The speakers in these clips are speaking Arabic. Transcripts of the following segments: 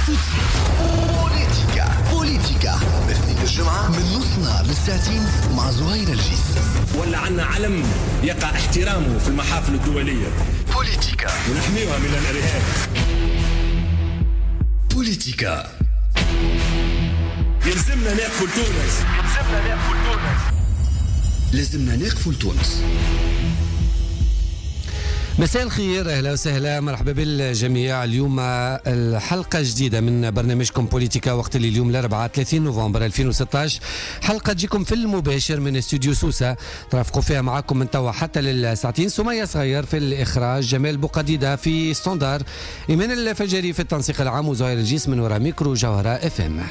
بوليتيكا الاثنين الجمعة من نص نهار للساعتين مع زهير الجيس. ولا عنا علم يقع احترامه في المحافل الدولية. بوليتيكا ونحميها من الإرهاب. بوليتيكا. يلزمنا نقفل تونس. لازمنا نقفل تونس. مساء الخير، اهلا وسهلا، مرحبا بالجميع. اليوم الحلقه جديده من برنامجكم بوليتيكا، وقت اللي اليوم الاربعاء 30 نوفمبر 2016. حلقه تجيكم في المباشر من استوديو سوسه، ترافقوا فيها معكم من توا حتى للساعتين. سمية صغير في الاخراج، جمال بوقديده في ستاندار، ايمان الفجري في التنسيق العام، وزهير الجيس من وراء ميكرو جوهره اف ام.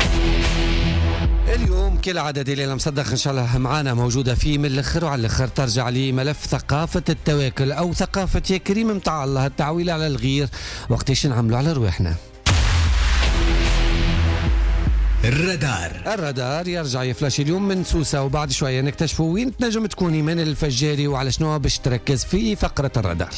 اليوم كالعادة ديالنا مصدق ان شاء الله معانا موجودة في من الاخر وعلى الاخر ترجع لي ملف ثقافة التواكل او ثقافة يا كريم متاع الله، التعويل على الغير وقتاش نعملوا على رواحنا. الرادار يرجع يفلاش اليوم من سوسة، وبعد شوية نكتشفوا وين تنجم تكون ايمان الفجاري وعلى شنو باش تركز في فقرة الرادار.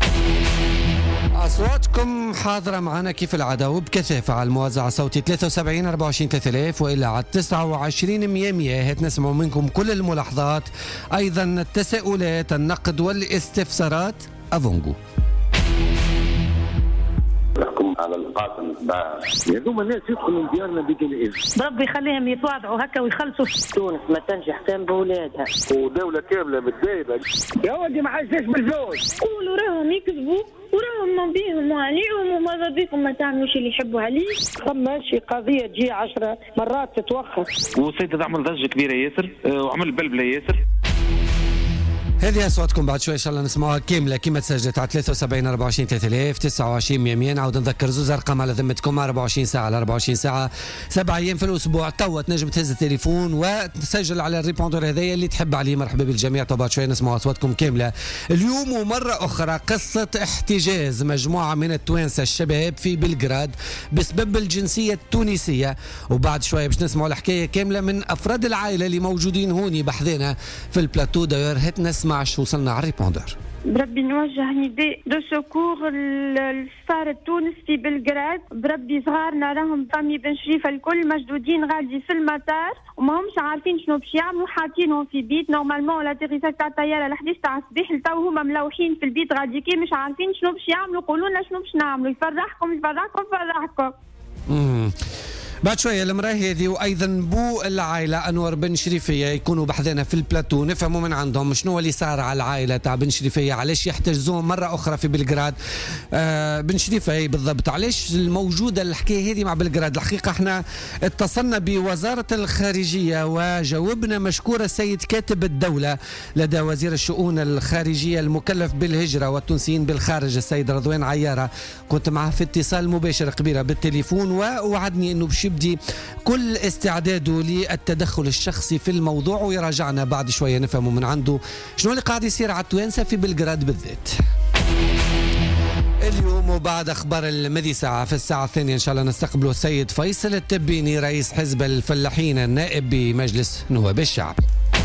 أصواتكم حاضرة معنا كيف العادة وبكثافة على الموزع الصوتي 73 24 3000 وإلا على 29 100. هات نسمع منكم كل الملاحظات، أيضا التساؤلات، النقد والاستفسارات. أفونجو نحكم على القاسم هذوما الناس يدخلوا من ديارنا بدون إذن. ربي يخليهم يتواضعوا هكا ويخلصوا. تونس ما تنجح كان بولادها، ودولة كاملة متدايبة. يا ولدي ما حاجتش بالفلوس. قولوا راهم يكذبوا وراهم بيهم وعليهم، وماذا بيكم ما تعملوش اللي يحبوا عليه. ماشي قضية تجي 10 مرات تتوخر. وسيدة تعمل ضجة كبيرة ياسر وعمل بلبلة ياسر. هذه أصواتكم بعد شوي إن شاء الله نسمعها كاملة كما تسجلت على 73 24 3000 29 100. نعاود نذكر زوز أرقام على ذمتكم، 24 ساعة على 24 ساعة 7 أيام في الأسبوع. توا تنجم تهز التليفون وتسجل على الريبوندر هذايا اللي تحب عليه. مرحبا بالجميع. بعد شوي نسمع أصواتكم كاملة اليوم. ومرة أخرى قصة احتجاز مجموعة من التوانسة الشباب في بلغراد بسبب الجنسية التونسية، وبعد شوي باش نسمعوا الحكاية كاملة من أفراد العائلة اللي موجودين هوني بحذنا في البلاتو. داير هات نسمع شو وصلنا على الريبوندر. بربي نوجه نداء دو سكور لسفارة تونس في بلغراد. بربي صغارنا راهم فامي بن شريفة الكل مشدودين غادي في المطار وما همش عارفين شنو باش يعملوا، حاطينهم في بيت نورمالمون لاتيغيساج تاع الطيارة ل11 تاع الصباح، لتو هما ملوحين في البيت غادي كي مش عارفين شنو باش يعملوا. قولوا لنا شنو باش نعملوا، يفرحكم. بعد شوية المرأة هذه وأيضا بو العائلة أنور بن شريفية يكونوا بحذنا في البلاتو، نفهموا من عندهم شنو اللي صار على العائلة تاع بن شريفية، علاش يحتجزوهم مرة أخرى في بلغراد. بن شريفية بالضبط علاش الموجودة الحكاية هذه مع بلغراد. الحقيقة احنا اتصلنا بوزارة الخارجية وجاوبنا مشكور السيد كاتب الدولة لدى وزير الشؤون الخارجية المكلف بالهجرة والتونسيين بالخارج السيد رضوان عيارة. كنت معه في اتصال مباشر قبيلة بالتليفون ووعدني انه باش يبدي كل استعداده للتدخل الشخصي في الموضوع، ويراجعنا بعد شوية نفهموا من عنده شنو اللي قاعد يصير على التوانسة في بلغراد بالذات. اليوم وبعد أخبار المذي ساعة في الساعة الثانية إن شاء الله نستقبله السيد فيصل التبيني رئيس حزب الفلاحين النائب بمجلس نواب الشعب.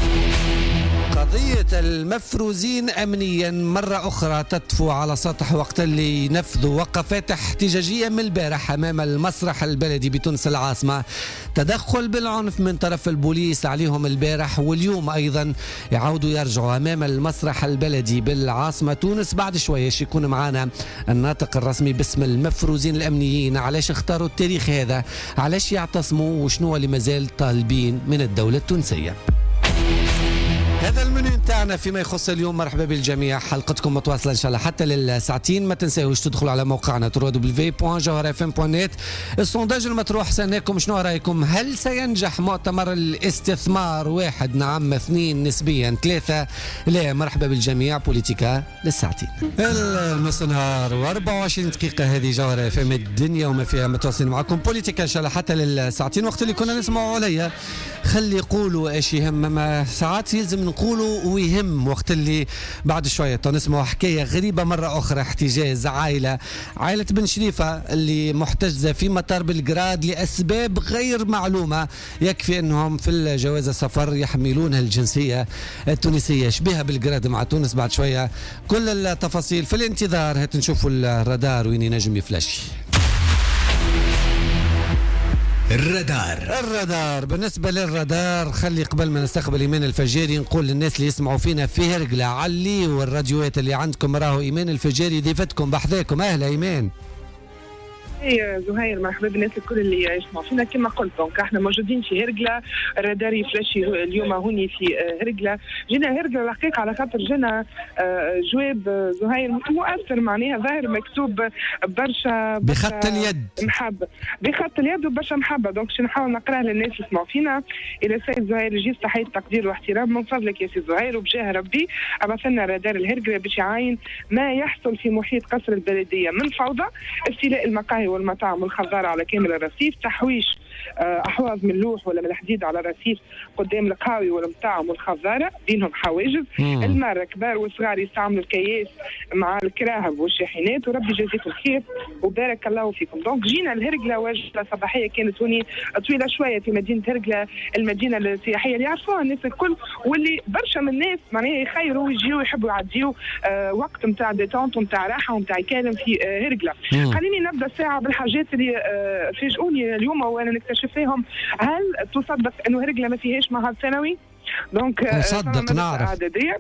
قضية المفروزين أمنيا مرة أخرى تطفو على سطح وقت اللي ينفذوا وقفات احتجاجية من البارح أمام المسرح البلدي بتونس العاصمة. تدخل بالعنف من طرف البوليس عليهم البارح، واليوم أيضا يعودوا يرجعوا أمام المسرح البلدي بالعاصمة تونس. بعد شوية يكون معنا الناطق الرسمي باسم المفروزين الأمنيين، علاش اختاروا التاريخ هذا، علاش يعتصموا، وشنو اللي مازال طالبين من الدولة التونسية. هذا المنيو نتاعنا فيما يخص اليوم. مرحبا بالجميع، حلقتكم متواصله ان شاء الله حتى للساعتين. ما تنساوش تدخلوا على موقعنا www.jawharafm.net. السونداج المطروح سألناكم شنو رايكم، هل سينجح مؤتمر الاستثمار؟ 1 نعم، 2 نسبيا، 3 لا. مرحبا بالجميع، بوليتيكا للساعتين النص نهار و24 دقيقه. هذه جوهر اف ام، الدنيا وما فيها، متواصلين معكم بوليتيكا ان شاء الله حتى للساعتين. وقت اللي كنا نسمعوا عليا خلي يقولوا ايش يهم، ما ساعات يلزم نقولوا ويهم. وقت اللي بعد شوية نسمعوا حكاية غريبة مرة أخرى، احتجاز عائلة بن شريفة اللي محتجزة في مطار بلغراد لأسباب غير معلومة. يكفي أنهم في الجواز السفر يحملون الجنسية التونسية. شبيها بلغراد مع تونس. بعد شوية كل التفاصيل في الانتظار. هات نشوفوا الرادار وين ينجم يفلاشي. الرادار. بالنسبة للرادار خلي قبل ما نستقبل إيمان الفجاري نقول للناس اللي يسمعوا فينا في هرقلة علي والراديوات اللي عندكم راهو إيمان الفجاري ضيفتكم بحذاكم. أهلا إيمان. اي زهير، مرحبا بالناس الكل اللي يسمعوا فينا. كما قلت دونك احنا موجودين في هرقلة، راداري فلاشي اليوم هوني في هرقلة. جينا هرقلة الحقيقة على خاطر جينا جواب زهير مؤثر، معناها ظاهر مكتوب برشا بخط اليد محبة، بخط اليد وبرشا محبة. دونك باش نحاول نقراه للناس اللي يسمعوا فينا. الى سيد زهير يجيز تحية تقدير واحترام من فضلك يا سيد زهير، وبجاه ربي ابعث لنا رادار الهرقلة باش يعاين ما يحصل في محيط قصر البلدية من فوضى، استيلاء المقاهي والمطاعم والخضار على كامل الرصيف، تحويش احواض من اللوح ولا من الحديد على الرصيف قدام القهاوي والمطاعم والخضاره بينهم حواجز. المرة كبار وصغار يستعملوا الكياس مع الكراهب والشاحنات، وربي يجازيكم خير وبارك الله فيكم. دونك جينا الهرقلة وجبه صباحيه كانت هوني طويله شويه في مدينه هرقلة، المدينه السياحيه اللي يعرفوها الناس الكل، واللي برشا من الناس معناها يخيروا ويجيوا يحبوا يعديوا وقت نتاع ديتونت ونتاع راحه ونتاع يكالم في هرقلة. خليني نبدا الساعه بالحاجات اللي فاجئوني اليوم وانا نكتشف فيهم. هل تصدق انه هرقلة ما فيهاش معهد ثانوي؟ دونك نصدق نعرف.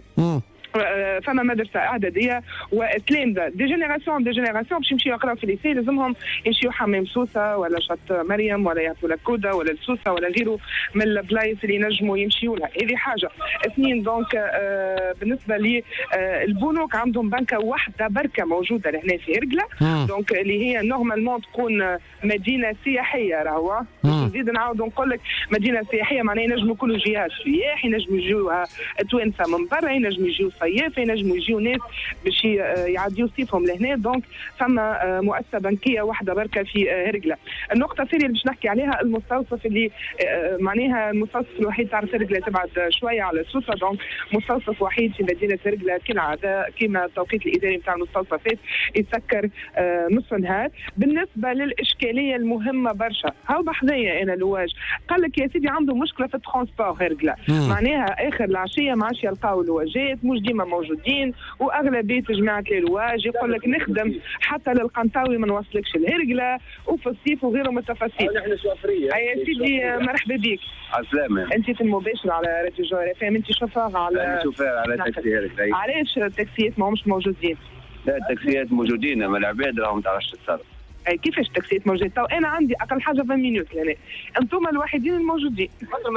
فما مدرسه اعداديه وتلامذه دي جينيراسيون باش يمشيو يقراو في الليسي لازمهم يمشيو حمام سوسه ولا شط مريم ولا يعطوا لك كودا ولا السوسه ولا غيره من البلايص اللي ينجموا يمشيو لها. هذه حاجه. اثنين دونك بالنسبه للبنوك عندهم بنكه واحده بركه موجوده لهنا في هرقلة، دونك اللي هي نورمالمون تكون مدينه سياحيه. راهو نزيد نعاود نقول لك مدينه سياحيه معناها ينجموا يكونوا جهات سياح، ينجموا يجيوها توانسه من برا، ينجموا يجيو صياف، ينجموا يجيو ناس باش يعديو صيفهم لهنا. دونك فما مؤسسه بنكيه واحده بركه في هرقلة. النقطه الثانيه اللي باش نحكي عليها المستوصف اللي معناها المستوصف الوحيد تاع هرقلة تبعد شويه على سوسه، دونك مستوصف وحيد في مدينه هرقلة كالعاده كما التوقيت الاداري نتاع المستوصفات يتسكر نصف النهار. بالنسبه للاشكاليه المهمه برشا هاو بحذايا انا لواج قال لك يا سيدي عنده مشكله في الترونسبور هرقلة، معناها اخر العشيه ما عادش يلقاو لواجات، مش ديما موجودين، واغلبيه جماعه الواج يقول لك نخدم حتى للقنطاوي ما نوصلكش لهرقلة وفي الصيف وغيره من التفاصيل. يا سيدي مرحبا بك. عسلامة. انت في المباشر على راديو جوهر FM، انت شوفير على تاكسي هرقلة. علاش التاكسيات ما همش موجودين؟ لا التاكسيات موجودين اما العباد راهم تعرفش تتصرف. كيفاش التاكسيات موجودة؟ تو انا عندي اقل حاجه 20 مينوت لهنا، انتم الوحيدين الموجودين.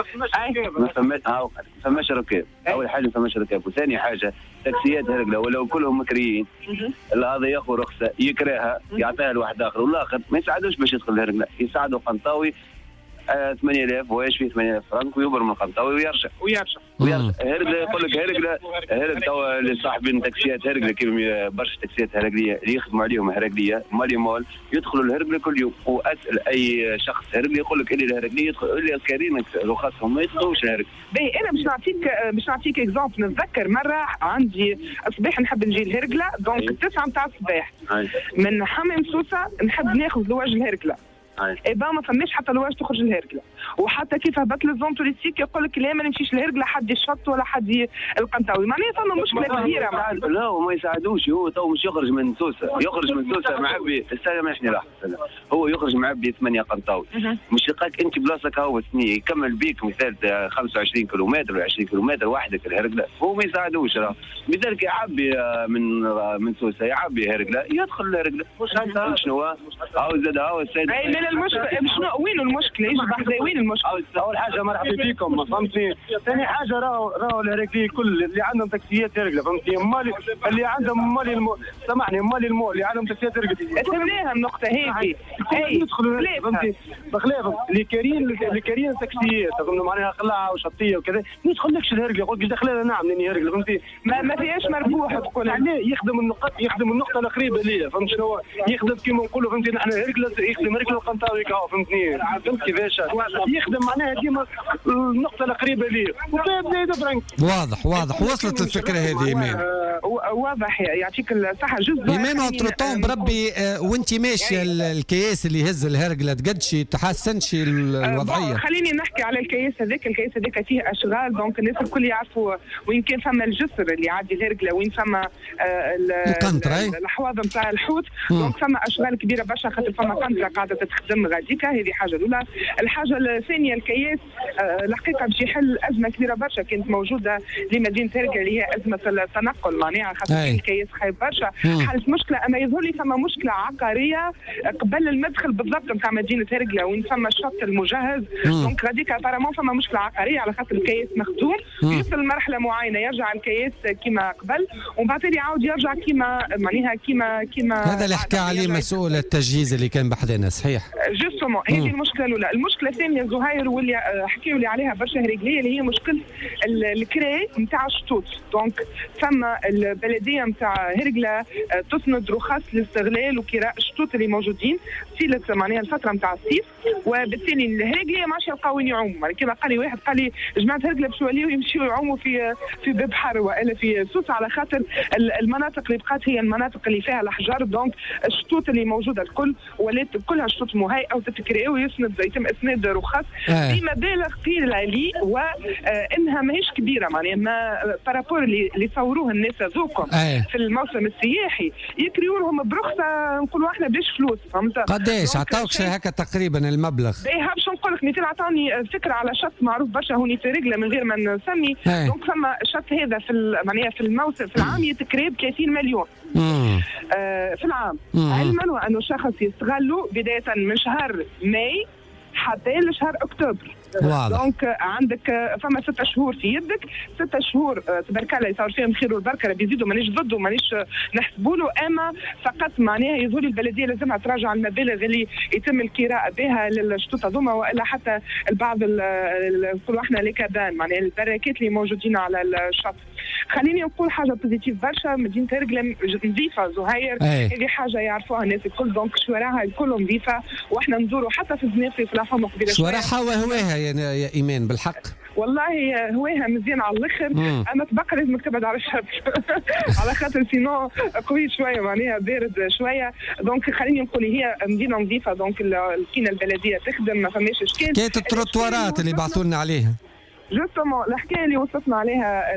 ما فماش ركاب. اول حاجه ما فماش ركاب، وثاني حاجه تاكسيات هرقلة ولو كلهم مكريين هذا ياخذ رخصه يكرهها يعطيها لواحد اخر، والاخر ما يساعدوش باش يدخل هرقلة، يساعدوا قنطاوي 8000 ويشفي 8000 فرنك ويبر من القنطاوي ويرجع. هرقلة يقول لك هرقلة توا اللي صاحبين تاكسيات هرقلة كيما برشا تاكسيات هرقلية اللي يخدموا عليهم هرقلية مال يدخلوا لهرقلة كل يوم، واسال اي شخص هرقلي يقول لك اللي الهرقلي يدخل اللي كارين رخصهم ما يدخلوش لهرقلة. باهي انا باش نعطيك اكزومبل. نتذكر مره عندي الصباح نحب نجي لهرقلة، دونك 9 نتاع الصباح من حمام سوسه نحب ناخذ لواج لهرقلة. إبا ما فماش حتى لواج تخرج لهرقلة، وحتى كيف هبط للزون توريستيك يقول لك لا ما نمشيش لهرقلة حد الشط ولا حد القنطاوي، معناها فما مشكله كبيره. لا وما يساعدوش، هو تو مش يخرج من سوسه، يخرج من سوسه معبي استنى لحظه، هو يخرج معبي 8 قنطاوي، مش يلقاك انت بلاصتك هو سنيه يكمل بيك مثال 25 كيلومتر ولا 20 كيلومتر وحدك لهرقلة، هو ما يساعدوش. راه لذلك يعبي من سوسه يعبي هرقلة يدخل لهرقلة. مش هذا شنو هاو زاد هاو السيد المشكله شنو وين المشكله؟ ايش بحذا وين المشكله؟ اول حاجه مرحبا بكم فهمتي، ثاني حاجه راهو الهرقلي كل اللي عندهم تاكسيات هرقلة فهمتي، مالي اللي عندهم سامحني مالي اللي عندهم تاكسيات هرقلة فهمناها النقطه هذه. يدخلوا فهمتي بخلاف اللي كارين التاكسيات فهمتوا معناها قلاعه وشطيه وكذا ما يدخلكش الهرقلة، يقول لك دخلنا نعم لاني هرقلة فهمتي، ما فيهاش مربوح تقول عليه يخدم النقطه القريبه ليا فهمت شنو يخدم كيما نقولوا فهمتي نحن هرقلة يخدم هرقلة القنطاوي كاو فهمتني، فهمت كيفاش يخدم معناها ديما النقطه القريبه ليه وبدا يدبرنك. واضح وصلت الفكره هذه ايمان. واضح يعطيك الصحه. جزء ايمان اونتروتون بربي وانت ماشيه الكياس اللي يهز الهرقلة تقدش تحسنش الوضعيه. خليني نحكي على الكياس هذاك فيه اشغال، دونك الناس الكل يعرفوا وين كان فما الجسر اللي يعدي الهرقلة وين فما القنطره الحواض نتاع الحوت، دونك فما اشغال كبيره برشا خاطر فما قنطره قاعده يخدم غاديكا. هذه حاجه الاولى. الحاجه الثانيه الكياس الحقيقه باش يحل ازمه كبيره برشا كانت موجوده لمدينه هرقل اللي هي ازمه التنقل معناها خاطر الكياس خايب برشا حلت مشكله. اما يظهر لي فما مشكله عقاريه قبل المدخل بالضبط نتاع مدينه هرقل وين فما الشط المجهز. دونك غاديكا ابارامون فما مشكله عقاريه على خاطر الكياس مخدوم يوصل لمرحله معينه يرجع الكياس كما قبل ومن بعد يعاود يرجع كما معناها كما هذا اللي حكى عليه مسؤول التجهيز اللي كان بحذنا صحيح. جوستومون هذه المشكله الاولى. المشكله الثانيه زهير واللي حكيوا لي عليها برشا هرقليه اللي هي مشكله الكراي نتاع الشطوط. دونك فما البلديه نتاع هرقله تسند رخص لاستغلال وكراء الشطوط اللي موجودين سيله معناها الفتره نتاع الصيف وبالتالي الهرقليه ماشي يلقاو وين يعوموا. كما قال لي واحد قال لي جماعه هرقله باش يوليو يمشيو يعوموا في باب حر والا في سوسه على خاطر المناطق اللي بقات هي المناطق اللي فيها الاحجار. دونك الشطوط اللي موجوده الكل ولات كلها شطوط مهيئه وتتكري ويسند يتم اسناد رخص بمبالغ قليله لي وانها ماهيش كبيره معناها ما بارابور اللي صوروه الناس هذوكم في الموسم السياحي يكريوا لهم برخصه نقولوا احنا باش فلوس فهمت. قداش عطاوك شيء هكا تقريبا المبلغ؟ باش نقول لك مثال عطاني فكره على شط معروف برشا هوني في رجله من غير ما نسمي. دونك فما الشط هذا في معناها في الموسم في العام يتكري ب 30 مليون في العام. علما وانه شخص يستغلوا بدايه من شهر ماي حتى لشهر اكتوبر. دونك عندك فما 6 شهور في يدك 6 شهور تبارك الله يصير فيهم خير والبركه بيزيدوا مانيش ضده مانيش نحسبوا له. اما فقط معناها يظهر البلديه لازمها تراجع المبالغ اللي يتم الكراء بها للشطوط هذوما والا حتى البعض نقولوا احنا لي كابان معناها البراكات اللي موجودين على الشط. خليني نقول حاجه بوزيتيف برشا. مدينه هرقل نظيفه زهير هذه حاجه يعرفوها الناس الكل. دونك شوارعها الكل نظيفه واحنا ندوروا حتى في الزنافي في العفامه قبيله شوارعها وهواها يا ايمان بالحق والله هواها مزيان على الاخر. اما تبقى لازمك تبعد على الشط على خاطر سينو قوي شويه معناها بارد شويه. دونك خليني نقول هي مدينه نظيفه. دونك كاين البلديه تخدم ما فماش اشكال. كانت التروتوارات اللي بعثوا لنا عليها جوستومون الحكايه اللي وصلنا عليها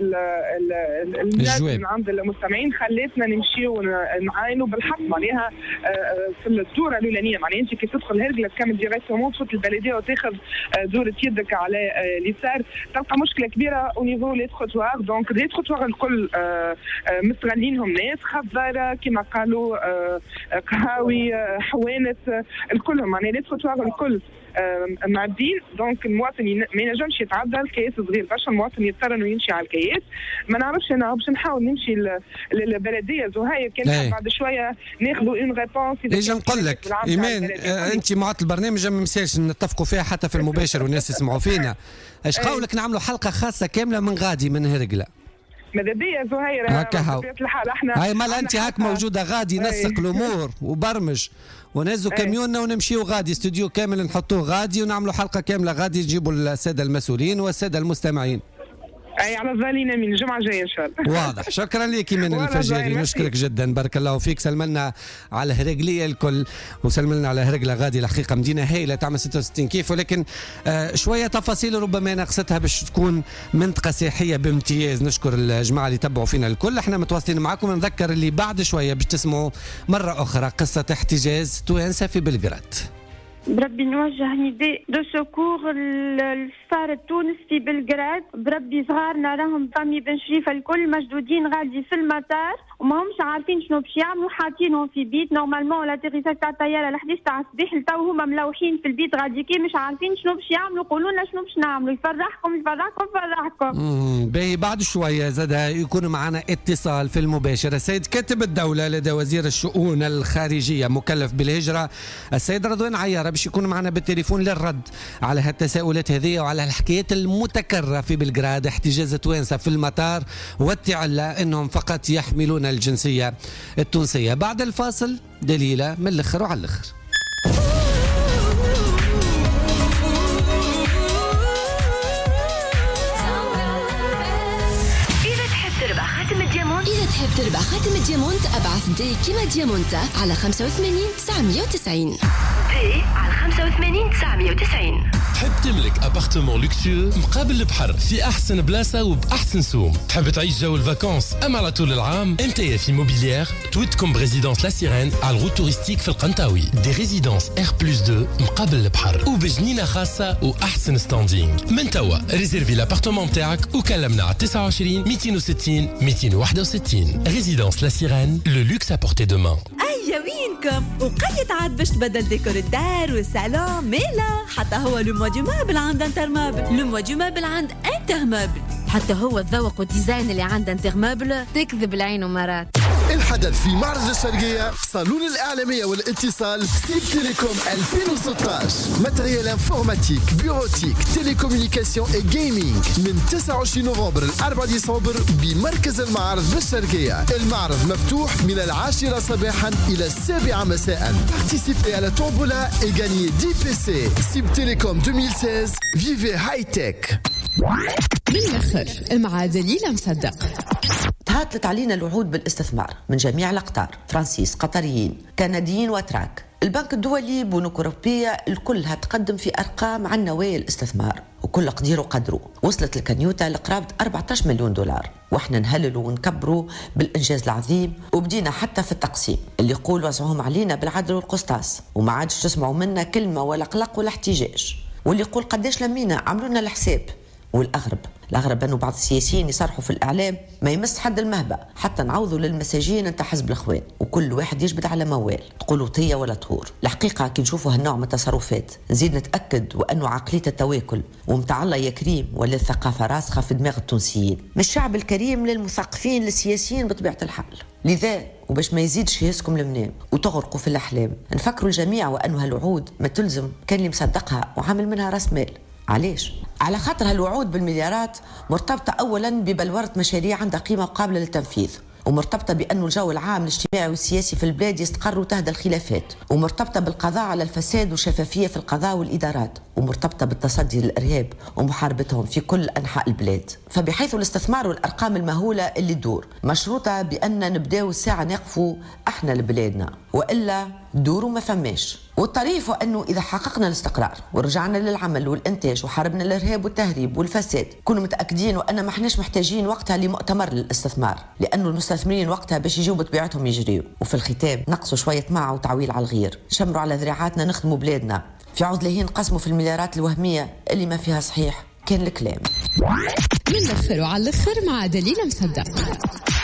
الجواب من عند المستمعين خلتنا نمشيو ونعاينوا بالحق معناها في الدوره الاولانيه. معناها انت كي تدخل هرقله تكمل ديريكتومون تفوت البلديه وتاخذ دوره يدك على اليسار تلقى مشكله كبيره او نيفو لي تروتوار. دونك لي تروتوار الكل مستغلينهم ناس خضاره كما قالوا قهاوي حوانت الكلهم معناها لي تروتوار الكل معدين. دونك المواطن ما ينجمش يتعدى الكياس صغير برشا. المواطن يضطر انه يمشي على الكياس. ما نعرفش انا باش نحاول نمشي للبلديه زهير كان بعد شويه ناخذوا اون ريبونس. ايش نقول لك ايمان انت معطل البرنامج ما نمساش نتفقوا فيها حتى في المباشر والناس يسمعوا فينا. ايش قولك نعملوا حلقه خاصه كامله من غادي من هرقله؟ ماذا بيا زهير هكا هاي مال انت هاك موجوده غادي نسق الامور وبرمج ونهزوا كاميوننا ونمشيو غادي استوديو كامل نحطوه غادي ونعملوا حلقه كامله غادي نجيبوا الساده المسؤولين والساده المستمعين. اي على بالنا من الجمعه الجايه ان شاء الله. واضح. شكرا لك من الفجاري نشكرك جدا بارك الله فيك. سلمنا على هرقليه الكل وسلمنا على هرقله غادي الحقيقه مدينه هايله تعمل 66 كيف ولكن شويه تفاصيل ربما ناقصتها باش تكون منطقه سياحيه بامتياز. نشكر الجماعه اللي تبعوا فينا الكل. احنا متواصلين معكم. نذكر اللي بعد شويه باش تسمعوا مره اخرى قصه احتجاز توانسه في بلغراد. بربي نوجه نداء دو سكور لسفارة تونس في بلغراد. بربي صغارنا راهم فامي بن شريفة الكل مشدودين غادي في المطار وما همش عارفين شنو باش يعملوا حاطينهم في بيت. نورمالمون لاتيريساج تاع الطياره ل 11 تاع الصباح لتو هما ملوحين في البيت غادي كي مش عارفين شنو باش يعملوا. قولوا لنا شنو باش نعملوا. يفرحكم. باهي بعد شويه زاد يكون معنا اتصال في المباشر. السيد كاتب الدوله لدى وزير الشؤون الخارجيه مكلف بالهجره السيد رضوان عياره باش يكون معنا بالتليفون للرد على هالتساؤلات هذه وعلى الحكايات المتكرره في بلغراد. احتجاز توانسه في المطار والتعلة انهم فقط يحملون الجنسيه التونسيه. بعد الفاصل دليله من الاخر وعلى الاخر. إذا تحب تربح خاتم الديامون، إذا تحب تربح خاتم ديامونت. ابعث دي كيما ديامونتا على 85 990. دي على 85 990. تحب تملك ابارتمون لوكسيو مقابل البحر في احسن بلاصه وباحسن سوم؟ تحب تعيش جو الفاكونس اما على طول العام؟ انتيا في موبيليير تويتكم بريزيدونس لا سيرين على الغوت توريستيك في القنطاوي. دي ريزيدونس R+2 مقابل البحر وبجنينه خاصه واحسن ستاندينغ. من توا ريزيرفي لابارتمون تاعك وكلمنا على 29 260 261. ريزيدونس لا سيرين لو لوكس ا بورتي دو مان. أي وينكم وقيت عاد باش تبدل ديكور الدار والصالون ميلا حتى هو لو موا دو مابل عند انترمابل. لو موا دو مابل عند انترمابل حتى هو الذوق والديزاين اللي عند انترمابل تكذب العين ومرات. الحدث في معرض الشرقية صالون الإعلامية والاتصال سيب تيليكوم 2016. ماتريال انفورماتيك بيروتيك تيليكومينيكاسيون اي جيمنج من 29 نوفمبر ل 4 ديسمبر بمركز المعارض بالشرقية. المعرض مفتوح من 10 صباحا إلى 7 مساء. Participez à la tombola et gagnez 10 PC. سيب تيليكوم 2016. Vivez high tech. من الآخر مع دليل مصدق. تهاتلت علينا الوعود بالاستثمار من جميع الأقطار، فرنسيس، قطريين، كنديين وأتراك. البنك الدولي، بنوك أوروبية، الكل هتقدم في أرقام عن نوايا الاستثمار وكل قدير وقدره. وصلت الكنيوتا لقرابة 14 مليون دولار، واحنا نهللوا ونكبروا بالإنجاز العظيم. وبدينا حتى في التقسيم اللي يقول وزعهم علينا بالعدل والقسطاس، وما عادش تسمعوا منا كلمة ولا قلق ولا احتجاج. واللي يقول قداش لمينا عملوا لنا الحساب. والأغرب أنه بعض السياسيين يصرحوا في الإعلام ما يمس حد المهبة حتى نعوضوا للمساجين أنت حزب الإخوان وكل واحد يجبد على موال. تقولوا طية ولا طهور. الحقيقة كي نشوفوا هالنوع من التصرفات نزيد نتأكد وأنه عقلية التواكل ومتاع الله يا كريم ولا الثقافة راسخة في دماغ التونسيين، من الشعب الكريم للمثقفين للسياسيين بطبيعة الحال. لذا وباش ما يزيدش يهزكم المنام وتغرقوا في الأحلام، نفكروا الجميع وأنه هالوعود ما تلزم كان اللي مصدقها وعامل منها راس مال. علاش؟ على خاطر هالوعود بالمليارات مرتبطة أولا ببلورة مشاريع عندها قيمة قابلة للتنفيذ، ومرتبطة بأنه الجو العام الاجتماعي والسياسي في البلاد يستقر وتهدى الخلافات، ومرتبطة بالقضاء على الفساد والشفافية في القضاء والإدارات، ومرتبطة بالتصدي للإرهاب ومحاربتهم في كل أنحاء البلاد. فبحيث الاستثمار والأرقام المهولة اللي تدور مشروطة بأن نبداو الساعة نقفوا احنا لبلادنا، وإلا دوروا ما فماش. والطريف أنه إذا حققنا الاستقرار ورجعنا للعمل والإنتاج وحاربنا الإرهاب والتهريب والفساد، كونوا متأكدين وأن ما احناش محتاجين وقتها لمؤتمر للاستثمار، لأنه المستثمرين وقتها باش يجيوا بطبيعتهم يجريوا. وفي الختام نقصوا شوية معه وتعويل على الغير، نشمروا على ذراعاتنا نخدموا بلادنا، في عوض لهين نقسموا في المليارات الوهمية اللي ما فيها صحيح كان الكلام. من الآخر وعلى الآخر مع دليل مصدق.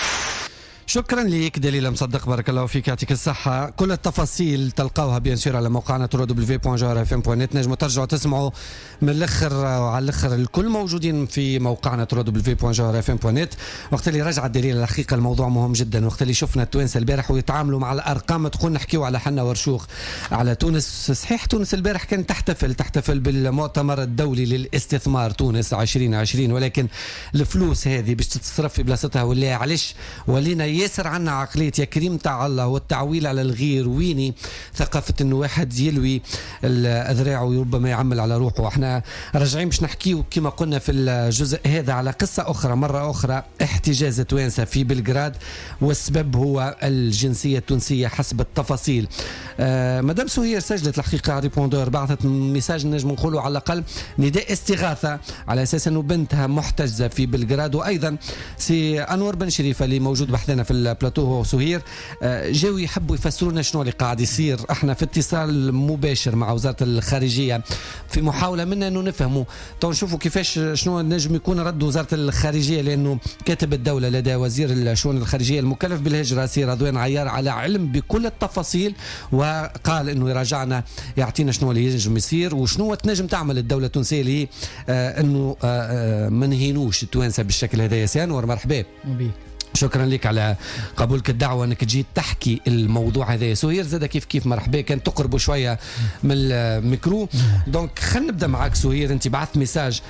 شكرا لك دليل مصدق، بارك الله فيك، يعطيك الصحة. كل التفاصيل تلقاوها بيان سور على موقعنا www.jarfm.net. نجموا ترجعوا تسمعوا من الاخر وعلى الاخر، الكل موجودين في موقعنا www.jarfm.net. وقت اللي رجع الدليل الحقيقة الموضوع مهم جدا، وقت اللي شفنا التوانسة البارح ويتعاملوا مع الأرقام، تقول نحكيوا على حنا ورشوخ على تونس. صحيح تونس البارح كانت تحتفل بالمؤتمر الدولي للاستثمار تونس 2020، ولكن الفلوس هذه باش تتصرف في بلاصتها ولا علاش ولينا ياسر عنا عقلية يا كريم تاع الله والتعويل على الغير، ويني ثقافة انه واحد يلوي اذراعه وربما يعمل على روحه. احنا راجعين باش نحكيو كما قلنا في الجزء هذا على قصة اخرى، مرة اخرى احتجاز توانسة في بلغراد، والسبب هو الجنسية التونسية حسب التفاصيل. مدام سهير سجلت الحقيقة ريبوندور، بعثت ميساج نجم نقولوا على الاقل نداء استغاثة على اساس انه بنتها محتجزة في بلغراد. وايضا سي انور بن شريفة اللي موجود بحثنا في البلاتو هو سهير، جاوا يحبوا يفسروا لنا شنو اللي قاعد يصير. احنا في اتصال مباشر مع وزارة الخارجية في محاولة منا انه نفهموا نشوفوا كيفاش شنو نجم يكون رد وزارة الخارجية، لانه كاتب الدولة لدى وزير الشؤون الخارجية المكلف بالهجرة سي رضوان عيار على علم بكل التفاصيل، وقال انه يراجعنا يعطينا شنو اللي ينجم يصير وشنو تنجم تعمل الدولة التونسية اللي انه ما نهينوش التوانسة بالشكل هذا. يا سي انور مرحبا بك، شكرا لك على قبولك الدعوة انك تجي تحكي الموضوع هذا. سهير زاد كيف مرحبا، كان تقربوا شوية من الميكرو. دونك خلينا نبدا معك سهير. انت بعثت ميساج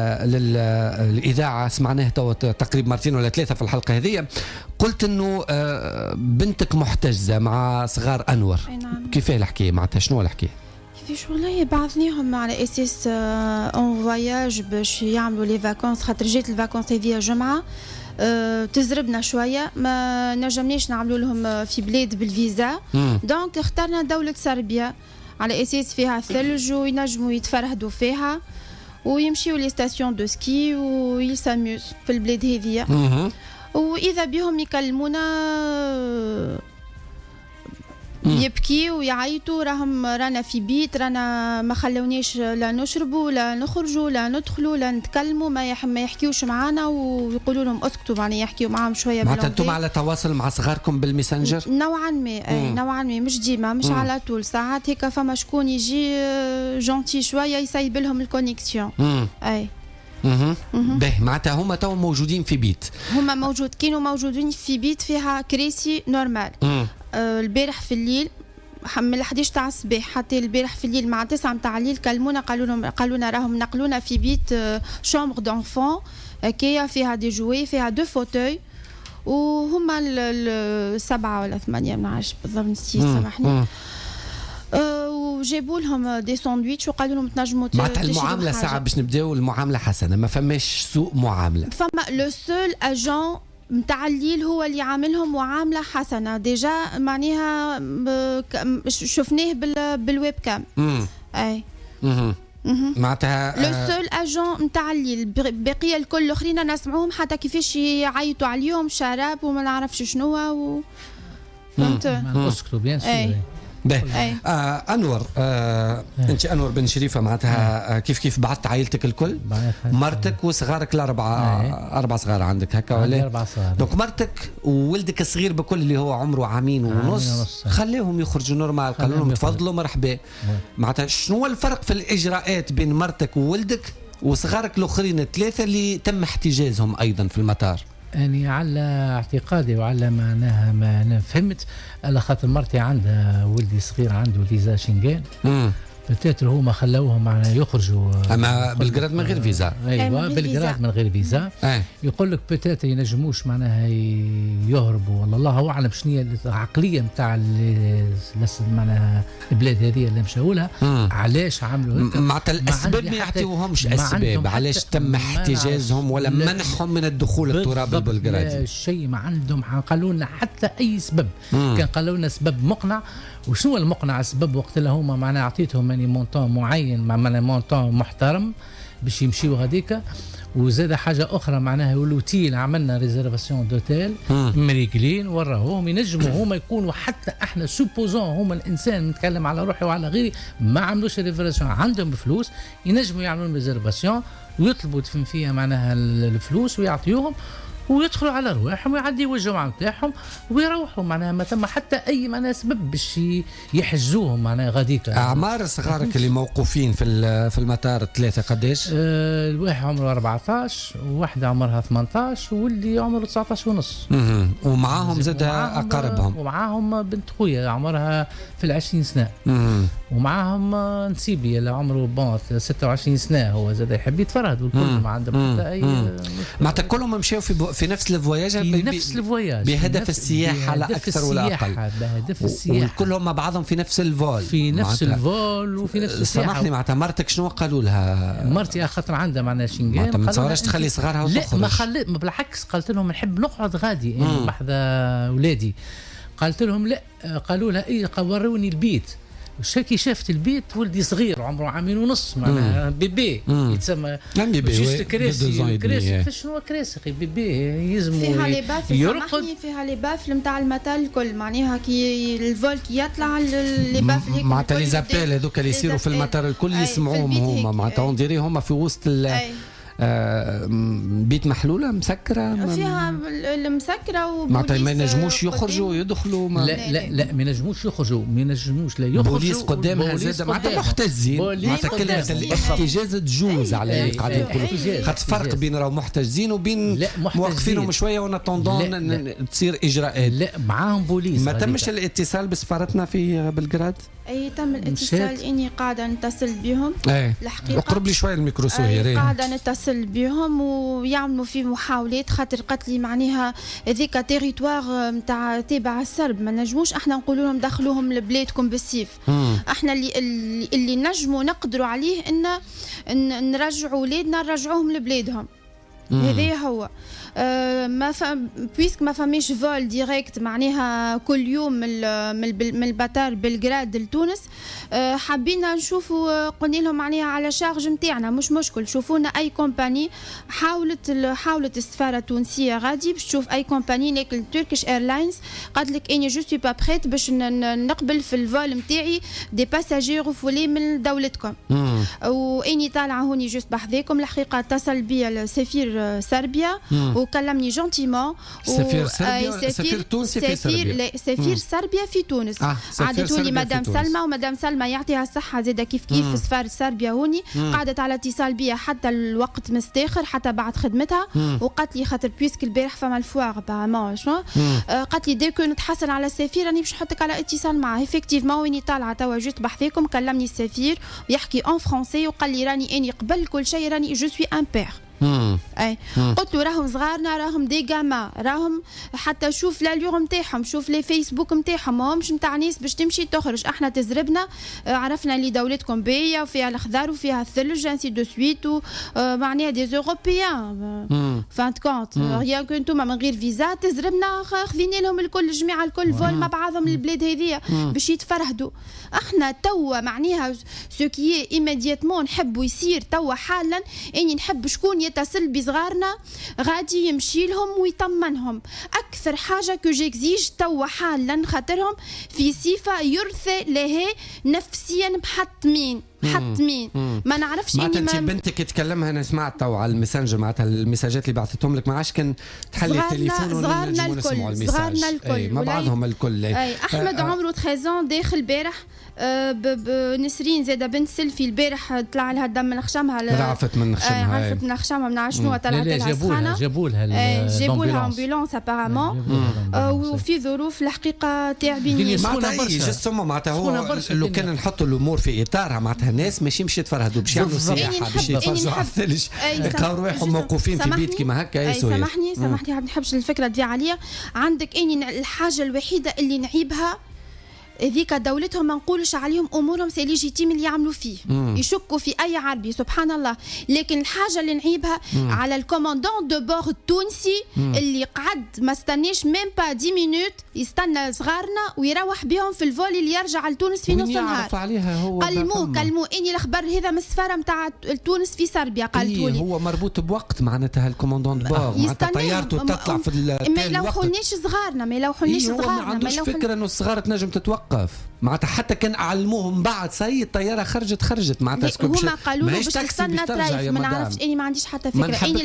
للإذاعة سمعناه تقريبا مرتين ولا ثلاثة في الحلقة هذه، قلت انه بنتك محتجزة مع صغار انور. نعم. كيف الحكاية معناتها شنو الحكاية؟ كيفاش والله بعثنيهم على اساس اون فواياج باش يعملوا لي فاكونس، خاطر جات الفاكونس هذه جمعة تزربنا شويه، ما نجمناش نعملوا لهم في بلاد بالفيزا. دونك اخترنا دوله صربيا على اساس فيها ثلج وينجموا يتفرهدوا فيها ويمشيوا لي ستاسيون دو سكي ويساموز في البلاد هذيا. واذا بهم يكلمونا يبكي ويعيطوا، رانا في بيت، رانا ما خلونيش لا نشربوا لا نخرجوا لا ندخلوا لا نتكلموا، ما يحكيوش معانا ويقولوا لهم اسكتوا، يعني يحكيوا معاهم شويه. معناتها انتم على تواصل مع صغاركم بالميسنجر؟ نوعا ما نوعا ما، مش ديما، مش على طول، ساعات هيك فما شكون يجي جونتي شويه يسيب لهم الكونيكسيون. اي به معناتها هما تو موجودين في بيت، هما كانوا موجودين في بيت فيها كراسي نورمال. البارح في الليل من 11 تاع الصباح حتى البارح في الليل مع 9 تاع الليل كلمونا قالوا لنا راهم نقلونا في بيت شامبر دونفون هكايا فيها دي جوي، فيها 2 فوتوي، وهما السبعة ولا 8 ما نعرفش بالضبط، نسيت سامحني. وجابوا لهم دي ساندويتش وقالوا لهم تنجموا معناتها المعامله ساعه باش نبداو المعامله حسنه، ما فماش سوء معامله. فما لو سول اجون متاع الليل هو اللي عاملهم معامله حسنه ديجا، معناها شفناه بالويب كام. اي معناتها لو سول اجون نتاع الليل، بقيه الكل الاخرين نسمعوهم حتى كيفاش يعيطوا عليهم شراب وما نعرفش شنو فهمت. اسكتوا بيان سور. انور، انت انور بن شريفه، معناتها كيف بعثت عائلتك الكل؟ مرتك وصغارك اربع صغار عندك هكا ولا؟ 4 صغار. دونك مرتك وولدك الصغير بكل اللي هو عمره عامين ونص خليهم يخرجوا نورمال، قالوا لهم تفضلوا مرحبا. معناتها شنو الفرق في الاجراءات بين مرتك وولدك وصغارك الاخرين الثلاثه اللي تم احتجازهم ايضا في المطار؟ يعني على اعتقادي وعلى معناها ما انا فهمت، على خاطر مرتي عندها ولدي صغير عنده فيزا شنغن، بتاتر هما خلوهم معناها يخرجوا، اما بلغراد من غير فيزا. ايوه بلغراد من غير فيزا. يقول لك بتاتر ينجموش معناها يهربوا، والله الله اعلم شنو هي العقليه نتاع معناها البلاد هذه اللي مشاو لها، علاش عملوا هكا. معناتها الاسباب ما يعطيوهمش اسباب علاش تم احتجازهم ولا منحهم من الدخول التراب البلغرادي. شيء ما عندهم، قالوا لنا حتى اي سبب. كان قالوا لنا سبب مقنع، وشنو المقنع السبب؟ وقت اللي هما معناها اعطيتهم يعني مونطون معين، معناها مونطون محترم باش يمشيوا هذيك. وزاد حاجه اخرى معناها الاوتيل عملنا ريزيرفاسيون دوتيل مريقلين وراهم ينجموا هما يكونوا، حتى احنا سوبوزون هما الانسان نتكلم على روحي وعلى غيري ما عملوش ريزيرفاسيون، عندهم فلوس ينجموا يعملوا ريزيرفاسيون ويطلبوا تفهم فيها معناها الفلوس ويعطيوهم ويدخلوا على رواحهم ويعديوا الجمعه نتاعهم ويروحوا، معناها ما ثم حتى اي معناها سبب باش يحجزوهم معناها غاديك. اعمار صغارك اللي موقوفين في المطار الثلاثه قداش؟ الواحد عمره 14 وواحده عمرها 18 واللي عمره 19 ونص. ومعاهم زاد اقاربهم، ومعاهم بنت خويا عمرها في 20 سنه. ومعاهم نسيبي اللي عمره 26 سنه، هو زاد يحب يتفرهد والكل ما عندهم حتى اي. معناتها كلهم مشاو في نفس الفواياج، بهدف السياحه لا اكثر ولا اقل، بهدف السياحه، وكلهم مع بعضهم في نفس الفول، وفي نفس السياحه. سامحني، معناتها مرتك شنو قالوا لها؟ مرتي خاطر عندها معناها شنغن، ما تصورش تخلي صغارها وتخرج؟ لا ما بالعكس، قالت لهم نحب نقعد غادي يعني بحذا اولادي. قالت لهم لا، قالوا لها اي وروني البيت. شاكي شافت البيت ولدي صغير عمره 1.5 عام معناها بيبي يتسمى بيبي كراسي. شنو كراسي بيبي يلزموا فيها لي باف، سامحني، فيها لي باف نتاع المطار الكل، معناها كي الفول كي يطلع لي باف هيك معناتها لي زابيل هذوك اللي يصيروا في المطار الكل يسمعوهم هما، معناتها اون هما في وسط بيت محلوله مسكره فيها المسكره معناتها ما ينجموش يخرجوا ويدخلوا. لا ما ينجموش يخرجوا، ما ينجموش لا يخرجوا. بوليس قدامها زاد معناتها محتجزين، معناتها كلمه الاحتجاز تجوز على اللي قاعدين يقولوا، خاطر فرق بين راهو محتجزين وبين موقفينهم شويه ونطوندون تصير اجراءات. لا معاهم بوليس. ما تمش الاتصال بسفارتنا في بلغراد؟ اي تم الاتصال، اني قاعده نتصل بهم. الحقيقه اقرب لي شويه الميكرو سهيرين. قاعده نتصل بهم ويعملوا في محاولات، خاطر قالت لي معناها هذيك تيريتوار نتاع تابع السرب، ما نجموش احنا نقولوا لهم دخلوهم لبلادكم بالسيف. احنا اللي نجموا نقدروا عليه ان نرجعوا ولادنا نرجعوهم لبلادهم. هذا هو. بويسك ما فماش فول ديريكت معناها كل يوم من البطار بلغراد لتونس. حابين نشوفوا قلنا لهم معناها على شارج نتاعنا مش مشكل، شوفونا اي كومباني. حاولت السفاره التونسيه غادي باش تشوف اي كومباني، لكن تركيش ايرلاينز قالت لك اني جو سوي با بريت باش نقبل في الفول نتاعي دي باساجير رفولي من دولتكم. واني طالعه هوني جوست بحذاكم الحقيقه اتصل بي السفير صربيا وكلمني جونتيمون. سفير تونسي في صربيا. سفير صربيا في تونس. عادت لي مدام سلمى، ومدام سلمى يعطيها الصحه زاده كيف سفاره صربيا هوني قعدت على اتصال بيا حتى الوقت مستاخر حتى بعد خدمتها. وقالت لي خاطر بيسك البارح فما الفواغ ابارامون شنو قالت لي ديك نتحصل على السفير راني باش نحطك على اتصال معاه. افكتيفمون ويني طالعه توا جوست بحثيكم كلمني السفير ويحكي اون فرونسي وقال لي راني اني قبل كل شيء راني جو سوي ان بير. اي قلت له راهم صغارنا راهم دي جاما راهم حتى شوف لاليور نتاعهم شوف لي فيسبوك نتاعهم ماهمش نتاع ناس باش تمشي تخرج. احنا تزربنا عرفنا اللي دولتكم باهيه وفيها الخضار وفيها الثلج انسي دو سويت معناها دي اوروبيان فانت كونت ريان كو انتوما من غير فيزا تزربنا خذينا لهم الكل الجماعه الكل فول مع بعضهم البلاد هذيا باش يتفرهدوا. احنا توا معناها سو كي ايميدياتمون نحبوا يصير توا حالا اني نحب شكون يتصل بصغارنا غادي يمشي لهم ويطمنهم. اكثر حاجه كو جيكزيج توا حالا خاطرهم في صفه يرثى لها نفسيا محطمين ما نعرفش اني انت بنتك تكلمها انا سمعت تو على الماسنجر معناتها المساجات اللي بعثتهم لك ما عادش كان تحلي التليفون صغارنا الكل مع بعضهم الكل. احمد عمره 13 داخل البارح بنسرين زاده بنت سيلفي البارح طلع لها الدم من خشمها رعفت من خشمها من عشنو طلعت لها سخانه جابوا لها امبولانس ابارامون وفي ظروف الحقيقه تعبين معناتها جسمه معناتها هو لو كان نحطوا الامور في اطارها معناتها الناس ماشي مش يتفرهدوا باش يعملوا سياحه باش يتفرجوا على الثلج يلقاو روحهم موقوفين في بيت كيما هكا. سامحني ما نحبش الفكره تضيع عليا. عندك اني الحاجه الوحيده اللي نعيبها ذيك دولتهم ما نقولش عليهم امورهم سي ليجيتيم اللي يعملوا فيه يشكوا في اي عربي سبحان الله. لكن الحاجه اللي نعيبها على الكوماندون دو بور التونسي اللي قعد ما استناش ميم با 10 مينوت يستنى صغارنا ويروح بهم في الفول اللي يرجع لتونس في نص النهار. كلموه اني الخبر هذا من السفاره نتاع تونس في صربيا قالتوا لي هو مربوط بوقت معناتها الكوماندون دو بور معناتها طيارته تطلع في ما يلوحونيش صغارنا ما عندوش فكره انه الصغار تنجم تتوقف معناتها حتى كان علموهم بعد سي الطياره خرجت معناتها هما قالوا له باش تستنى ترايف ما نعرفش اني ما عنديش حتى فكره. اني